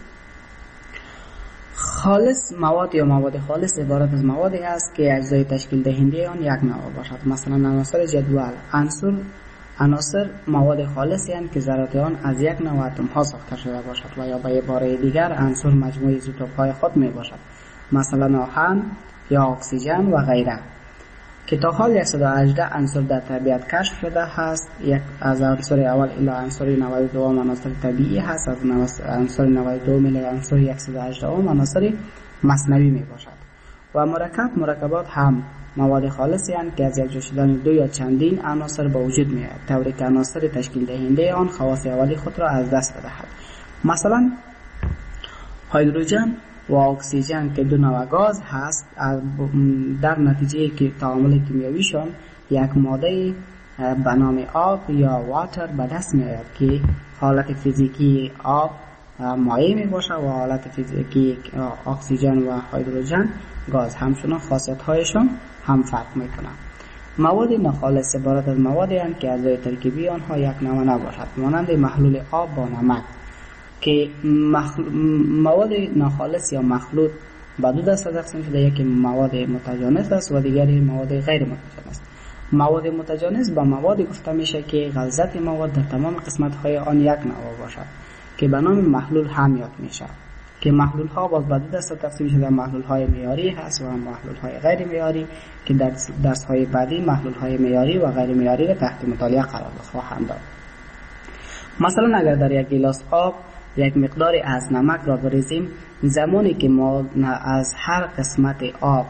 خالص مواد یا مواد خالص عبارت از موادی است که اجزای تشکیل دهنده آن یک نوع باشد. مثلا عناصر جدول عنصر عناصر مواد خالصی هستند که ذرات آن از یک نوع اتم ها ساخته شده باشد و یا به عباره دیگر عنصر مجموعه ایزوتوپ های خود می باشد، مثلا آهن یا اکسیژن و غیره، که تا حال صد و هجده عنصر در طبیعت کشف شده هست. یک از عنصر اول الی عنصر نود و دو عناصر طبیعی هست، از عنصر نود و دو الی عنصر صد و هجده عناصر مصنوعی می باشد. و مرکب مرکبات هم مواد خالصی هستند که از یک جا شدن دو یا چندین عناصر به وجود می آید، طوری که عناصر تشکیل دهنده آن خواص اولی خود را از دست بدهد. مثلا هیدروژن و اکسیژن که دو نوع گاز هست، در نتیجه که تعامل کیمیاییشان یک ماده به نام آب یا واتر به دست میآید که حالت فیزیکی آب مایع می باشه و حالت فیزیکی اکسیژن و هیدروژن گاز. همچنان خاصیت هایشان هم فرق می کنند. مواد ناخالص عبارت از موادی هستند که اجزای ترکیبی آنها یک نوع نباشد، مانند محلول آب با نمک که مخل... مواد ناخالص یا مخلوط به دو دسته تقسیم شده، یکی مواد متجانس است و دیگری مواد غیر متجانس. مواد متجانس به مواد گفته میشه که غلظت مواد در تمام قسمت های آن یک نوع باشد که به نام محلول هم یاد میشه، که محلول ها باز به دو دسته تقسیم شده، محلول های معیاری هست و محلول های غیر معیاری که در درس های بعدی محلول های معیاری و غیر معیاری را تحت مطالعه قرار خواهم داد. مثلا اگر در یک گیلاس آب یک مقدار از نمک را بریزیم، زمانی که ما از هر قسمت آب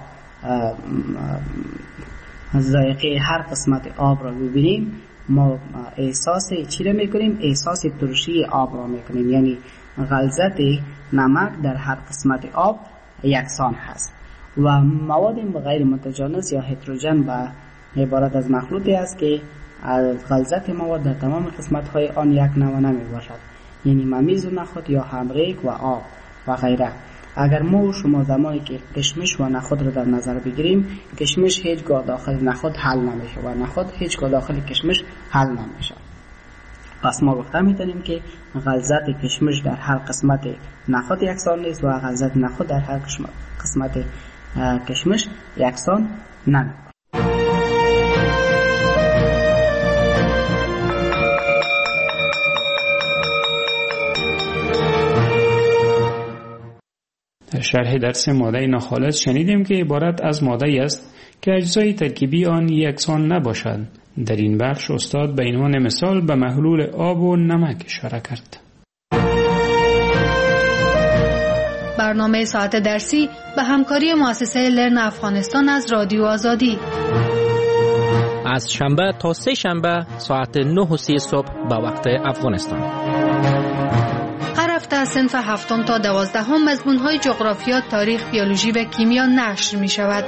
ذائقه هر قسمت آب را ببینیم، ما احساس چی را میکنیم؟ احساس ترشی آب را میکنیم، یعنی غلظت نمک در هر قسمت آب یکسان هست. و مواد غیر متجانس یا هتروژن به عبارت از مخلوطی است که غلظت مواد در تمام قسمت های آن یک نوع نمی باشد، یعنی ممیز و نخود یا همریک و آب و غیره. اگر ما و شما زمانی که کشمش و نخود را در نظر بگیریم، کشمش هیچگاه داخل نخود حل نمیشه و نخود هیچگاه داخل کشمش حل نمیشه. پس ما گفته میتونیم که غلظت کشمش در هر قسمت نخود یکسان نیست و غلظت نخود در هر قسمت کشمش یکسان نمی. در شرح درس ماده ناخالص شنیدیم که عبارت از ماده‌ای است که اجزای ترکیبی آن یکسان نباشد. در این بخش استاد به عنوان مثال به محلول آب و نمک اشاره کرد. برنامه ساعت درسی به همکاری مؤسسه لرن افغانستان از رادیو آزادی از شنبه تا سه شنبه ساعت نه و سی صبح به وقت افغانستان. هر هفته از صنف هفتم تا دوازدهم مضمون‌های جغرافیا، تاریخ، بیولوژی و کیمیا نشر می شود.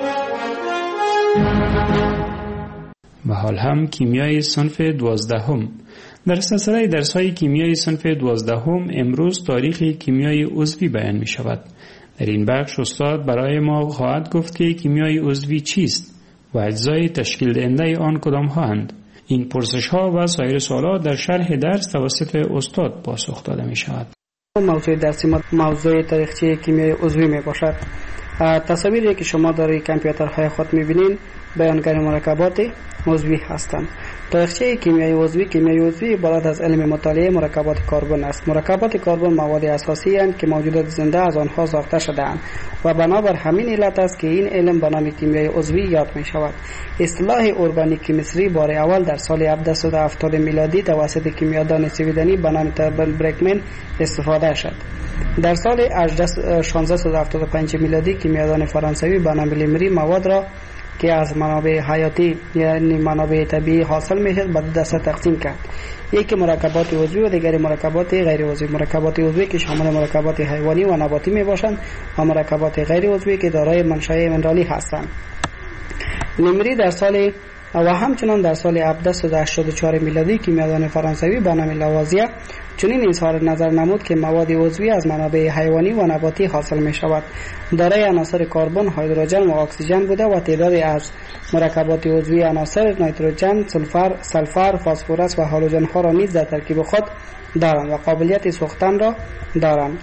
و حال هم کیمیای صنف دوازدهم. در سلسله درس‌های کیمیای صنف دوازدهم امروز تاریخ کیمیای عضوی بیان می شود. در این بخش استاد برای ما خواهد گفت که کیمیای عضوی چیست و اجزای تشکیل دهنده آن کدام هستند. این پرسش ها و سایر سوالات در شرح درس توسط استاد پاسخ داده می شود. موضوع درسی ما موضوع تاریخچه کیمیای عضوی می باشد. تصاویری که شما در کامپیوترهای خود می بینید بیانگر مرکبات عضوی هستند. تاریخچه کیمیای عضوی کیمیای عضوی عبارت از علم مطالعه مرکبات کربن است. مرکبات کربن مواد اساسی اند که موجودات زنده از آنها ساخته شده‌اند و بنابر همین علت است که این علم به نام کیمیای عضوی یاد می شود. اصطلاح ارگانیک کیمستری بار اول در سال هفتصد و هفتاد میلادی توسط کیمیادان سویدنی به نام تربل برکمن استفاده شد. در سال شانزده و هفتاد و پنج میلادی کیمیادان فرانسوی به نام لیمری مواد را که از منابع حیاتی یعنی منابع طبیعی حاصل میشد به دو دسته تقسیم کرد. یکی مرکبات عضوی و دیگری مرکبات غیر عضوی. مرکبات عضوی که شامل مرکبات حیوانی و نباتی می باشند و مرکبات غیر عضوی که دارای منشأ منرالی هستند. لیمری در سال و همچنان در سال هفتصد و هشتاد و چهار میلادی کیمیادان فرانسوی به نام لاوازیه چنین اظهار نظر نمود که مواد عضوی از منابع حیوانی و نباتی حاصل می شود. دارای عناصر کربن، هیدروژن و اکسیژن بوده و تعدادی از مرکبات عضوی عناصر نیتروژن، سلفر، سلفر، فسفرس و هالوژن ها را نیز در ترکیب خود دارند و قابلیت سوختن را دارند.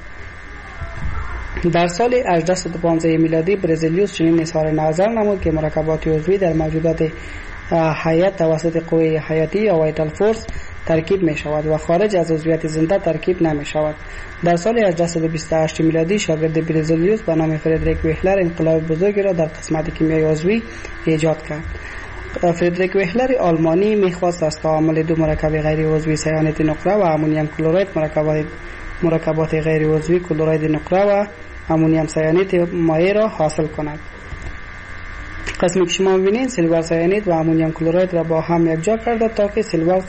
در سال هجده و پانزده میلادی برزیلیوس چنین اظهار نظر نمود که مرکبات عضوی در موجودات حیات توسط قوه حیاتی یا وایتال فورس ترکیب می شود و خارج از عضویت زنده ترکیب نمی شود. در سال هجده و بیست و هشت میلادی شاگرد برزیلیوس به نام فردریک ویهلر انقلاب بزرگی را در قسمت کیمیای عضوی ایجاد کرد. فردریک ویهلر آلمانی می‌خواست از تعامل دو مرکب غیر عضوی سیانید نقره و امونیم کلورید مرکبات مرکبات غیر عضوی کلورید نقره و امونیم سیانید مایع را حاصل کند. قسمی که شما می‌بینید سیلور سیانید و امونیم کلورید را با هم یکجا کرده تا که سیلور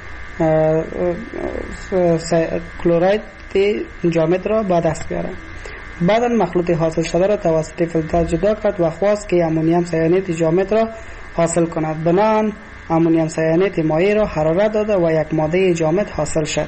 کلورید جامد را به دست بیارد. بعدا مخلوط حاصل شده را توسط فیلتر جدا کرد و خواست که امونیم سیانید جامد را حاصل کند. بنابراین امونیوم سیانید مایع را حرارت داده و یک ماده جامد حاصل شد.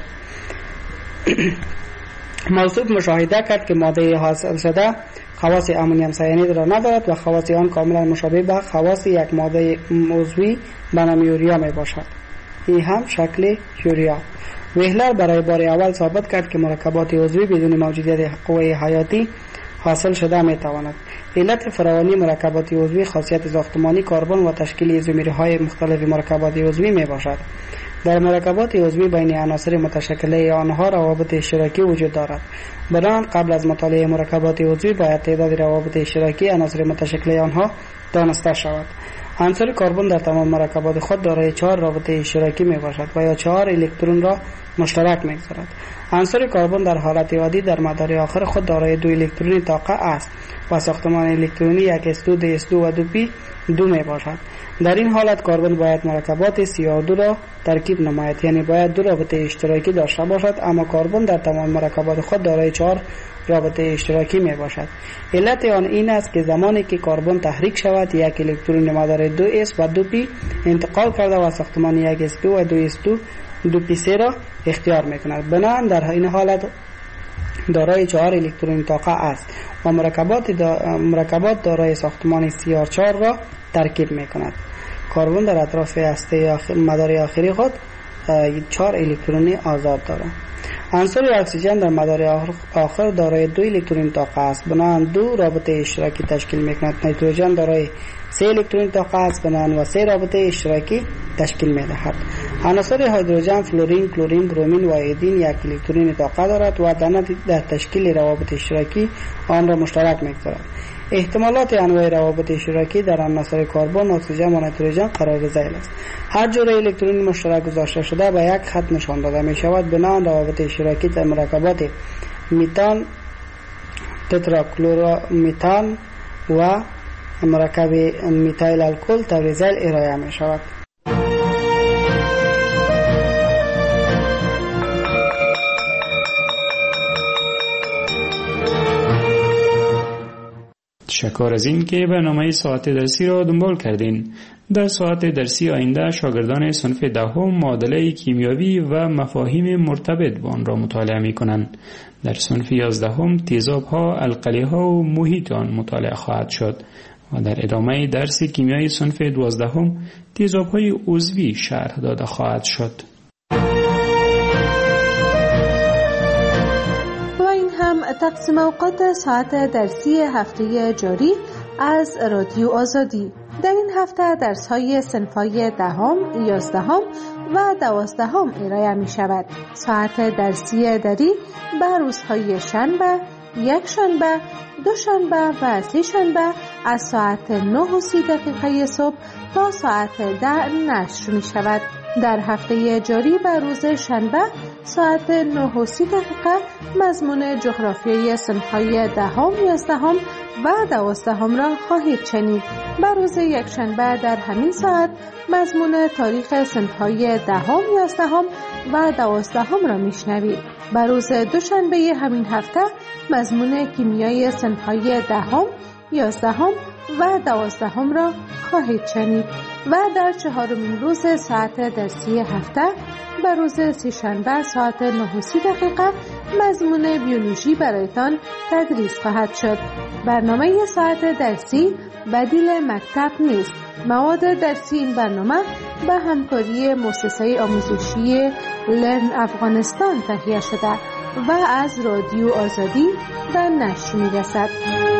موصوف مشاهده کرد که ماده حاصل شده خواص امونیوم سیانید را ندارد و خواص آن کاملا مشابه به خواص یک ماده عضوی به نام یوریا می باشد. این هم شکل یوریا. وهلر برای بار اول ثابت کرد که مرکبات عضوی بدون موجودیت قوه حیاتی حاصل شده می تواند. علت فراوانی مرکبات عضوی خاصیت ساختمانی کربن و تشکیل ایزومرهای مختلف مرکبات عضوی می باشد. در مرکبات عضوی بین عناصر متشکله آنها روابط اشتراکی وجود دارد. بنابراین قبل از مطالعه مرکبات عضوی باید تعداد روابط اشتراکی عناصر متشکله آنها دانسته شود. عنصر کربن در تمام مرکبات خود دارای چهار رابطه اشتراکی می باشد و یا چهار الکترون را مشترک می‌گذارد. عنصر کربن در حالت عادی در مدار آخر خود دارای دو الکترونی طاقه است و ساختمان الکترونی یک اس دو، دی اس دو و دو پی دو می باشد. در این حالت کربن باید مرکبات سی او دو را ترکیب نماید، یعنی باید دو رابطه اشتراکی داشته باشد، اما کربن در تمام مرکبات خود دارای چهار رابطه اشتراکی می باشد. علت آن این است که زمانی که کربن تحریک شود یک الکترون مدار دو اس و دو پی انتقال کرده و ساختمان یک اس دو و دو اس دو دو پی سه را اختیار می کند. بنابراین در این حالت دارای چهار الکترون طاقه است و مرکبات دا مرکبات دارای ساختمان سی آر چهار را ترکیب می کند. کربن در اطراف هسته آخر مدار آخری خود چهار الکترونی آزاد دارد. عنصر اکسیژن در مدار آخر دارای دو الکترون طاقه است، بنابراین دو رابطه اشتراکی تشکیل می کند. نیتروژن دارای سه الکترون طاقه است، بنابراین و سه رابطه اشتراکی تشکیل می دهد. عناصر هیدروژن، فلورین، کلورین، برومین و ایودین یک الکترون طاقه دارد و در تشکیل روابط اشتراکی آن را مشترک می گذارد. احتمالات انواع روابط اشتراکی در عناصر کربن، اکسیژن و نیتروژن قرار ذیل است. هر جور الکترون مشترک گذاشته شده به یک خط نشان داده می شود. بنابراین روابط اشتراکی در مرکبات میتان، تتراکلورمیتان و مرکب میتایل الکل طور ذیل ارائه می شود. تشکر از این که برنامه ساعت درسی را دنبال کردین. در ساعت درسی آینده شاگردان صنف دهم معادله کیمیایی و مفاهیم مرتبط با آن را مطالعه می کنند. در صنف یازدهم تیزاب ها، القلی ها و محیط آن مطالعه خواهد شد و در ادامه درس کیمیای صنف دوازدهم تیزاب های عضوی شرح داده خواهد شد. تقسیم اوقات ساعت درسی هفته جاری از رادیو آزادی. در این هفته درس‌های صنف‌های دهم، یازدهم و دوازدهم ارائه می شود. ساعت درسی دری به روزهای شنبه، یک شنبه، دو شنبه و سه شنبه از ساعت نه و سی دقیقه صبح تا ساعت ده نشر می شود. در هفته جاری به روز شنبه ساعت نه و سی دقیقه مضمون جغرافیای صنف‌های دهم، یازدهم و دوازدهم را خواهید شنید. به روز یکشنبه در همین ساعت مضمون تاریخ صنف‌های دهم، یازدهم و دوازدهم را میشنوید. به روز دوشنبه همین هفته مضمون کیمیای صنف‌های دهم، یازدهم و دوازدهم را خواهید شنید. و در چهارمین روز ساعت درسی هفته به روز سه‌شنبه ساعت نه و سی دقیقه مضمون بیولوژی برایتان تدریس خواهد شد. برنامه ساعت درسی بدیل مکتب نیست. مواد درسی این برنامه به همکاری مؤسسه آموزشی لرن افغانستان تهیه شده و از رادیو آزادی به نشر می‌رسد.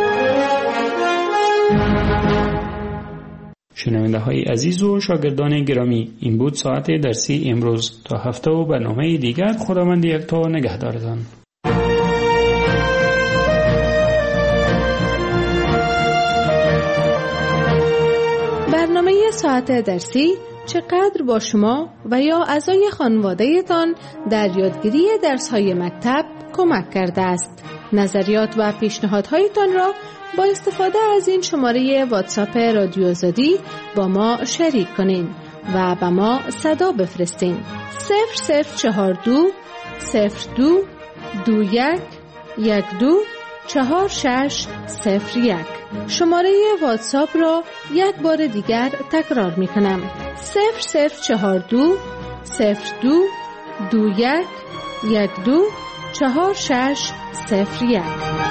شنونده های عزیز و شاگردان گرامی، این بود ساعت درسی امروز. تا هفته و برنامه دیگر خداوند یکتا نگهدارتان. برنامه ساعت درسی چقدر با شما و یا اعضای خانواده‌تان در یادگیری درس‌های مکتب کمک کرده است. نظریات و پیشنهادهایتان را با استفاده از این شماره واتساپ رادیو آزادی با ما شریک کنین و با ما صدا بفرستین. صفر صفر چهار دو صفر دو دو یک یک دو چهار شش صفر یک. شماره واتساپ را یک بار دیگر تکرار می کنم. صفر صفر چهار دو صفر دو دو یک یک دو چهار شش صفر یک.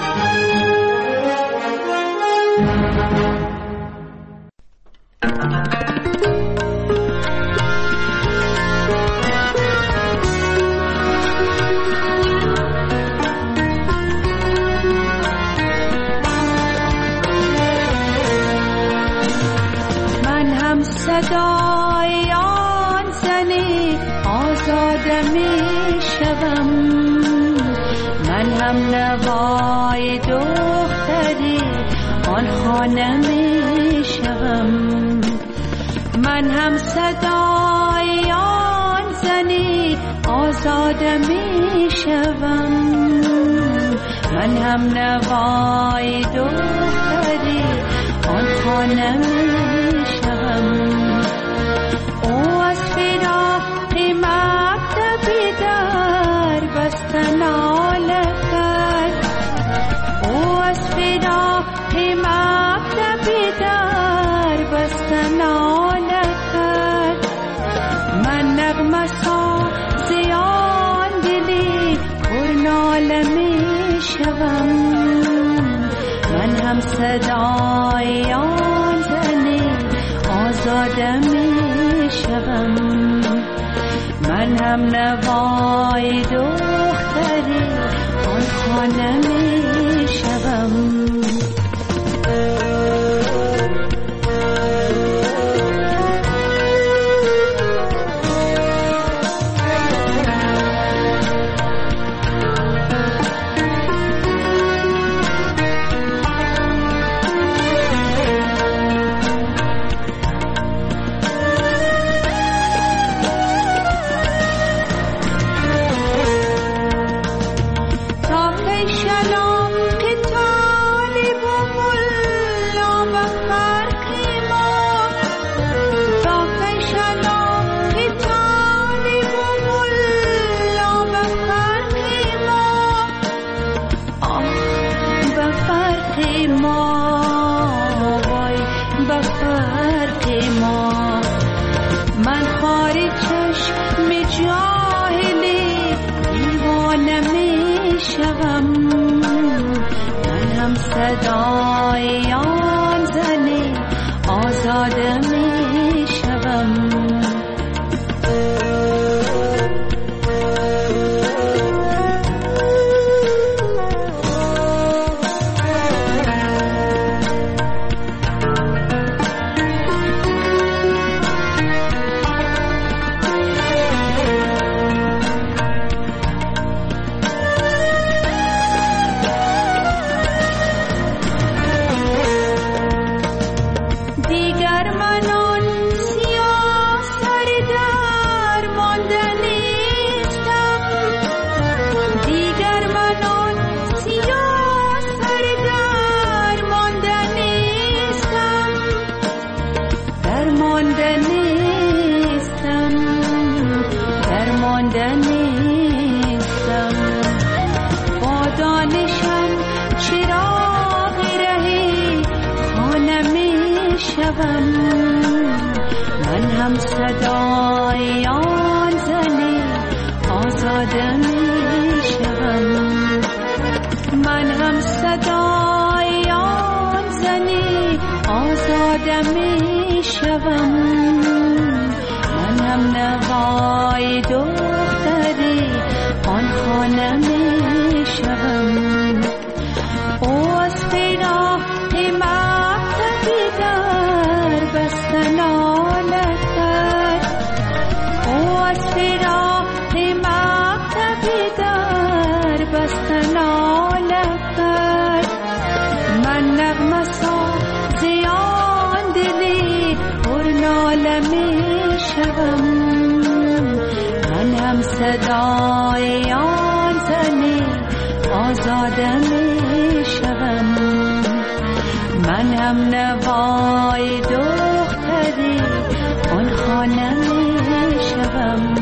صدای آن زنی آزاده می شوم، من هم نوای دختری آن خانه می شوم، من هم صدای آن زنی آزاده می شوم، من هم نوای دختری آن خانه می شوم. او از فراق مکتبی در بستن ناله کرد، او از فراق مکتبی در بستن ناله کرد، من نغمه سازی آن دلی پر ناله می شوم، من هم صدای آن زنی آزاده می شوم، من هم نوای دختری آن خانه می شوم. صدای آن زنی آزاده می شوم. من هم صدای آن زنی آزاده می شوم، من هم صدای آن زنی آزاده می شوم، من هم نوای دختری آن خانه می شوم. او از فراق مکتبی در بستن آله کرد، او از فراق مکتبی در بستن آله کرد، من نغمه سازی آن دلی پر ناله می شوم، من هم صدای آن زنی آزاده می شوم، من هم نوای دختری آن خانه می شوم.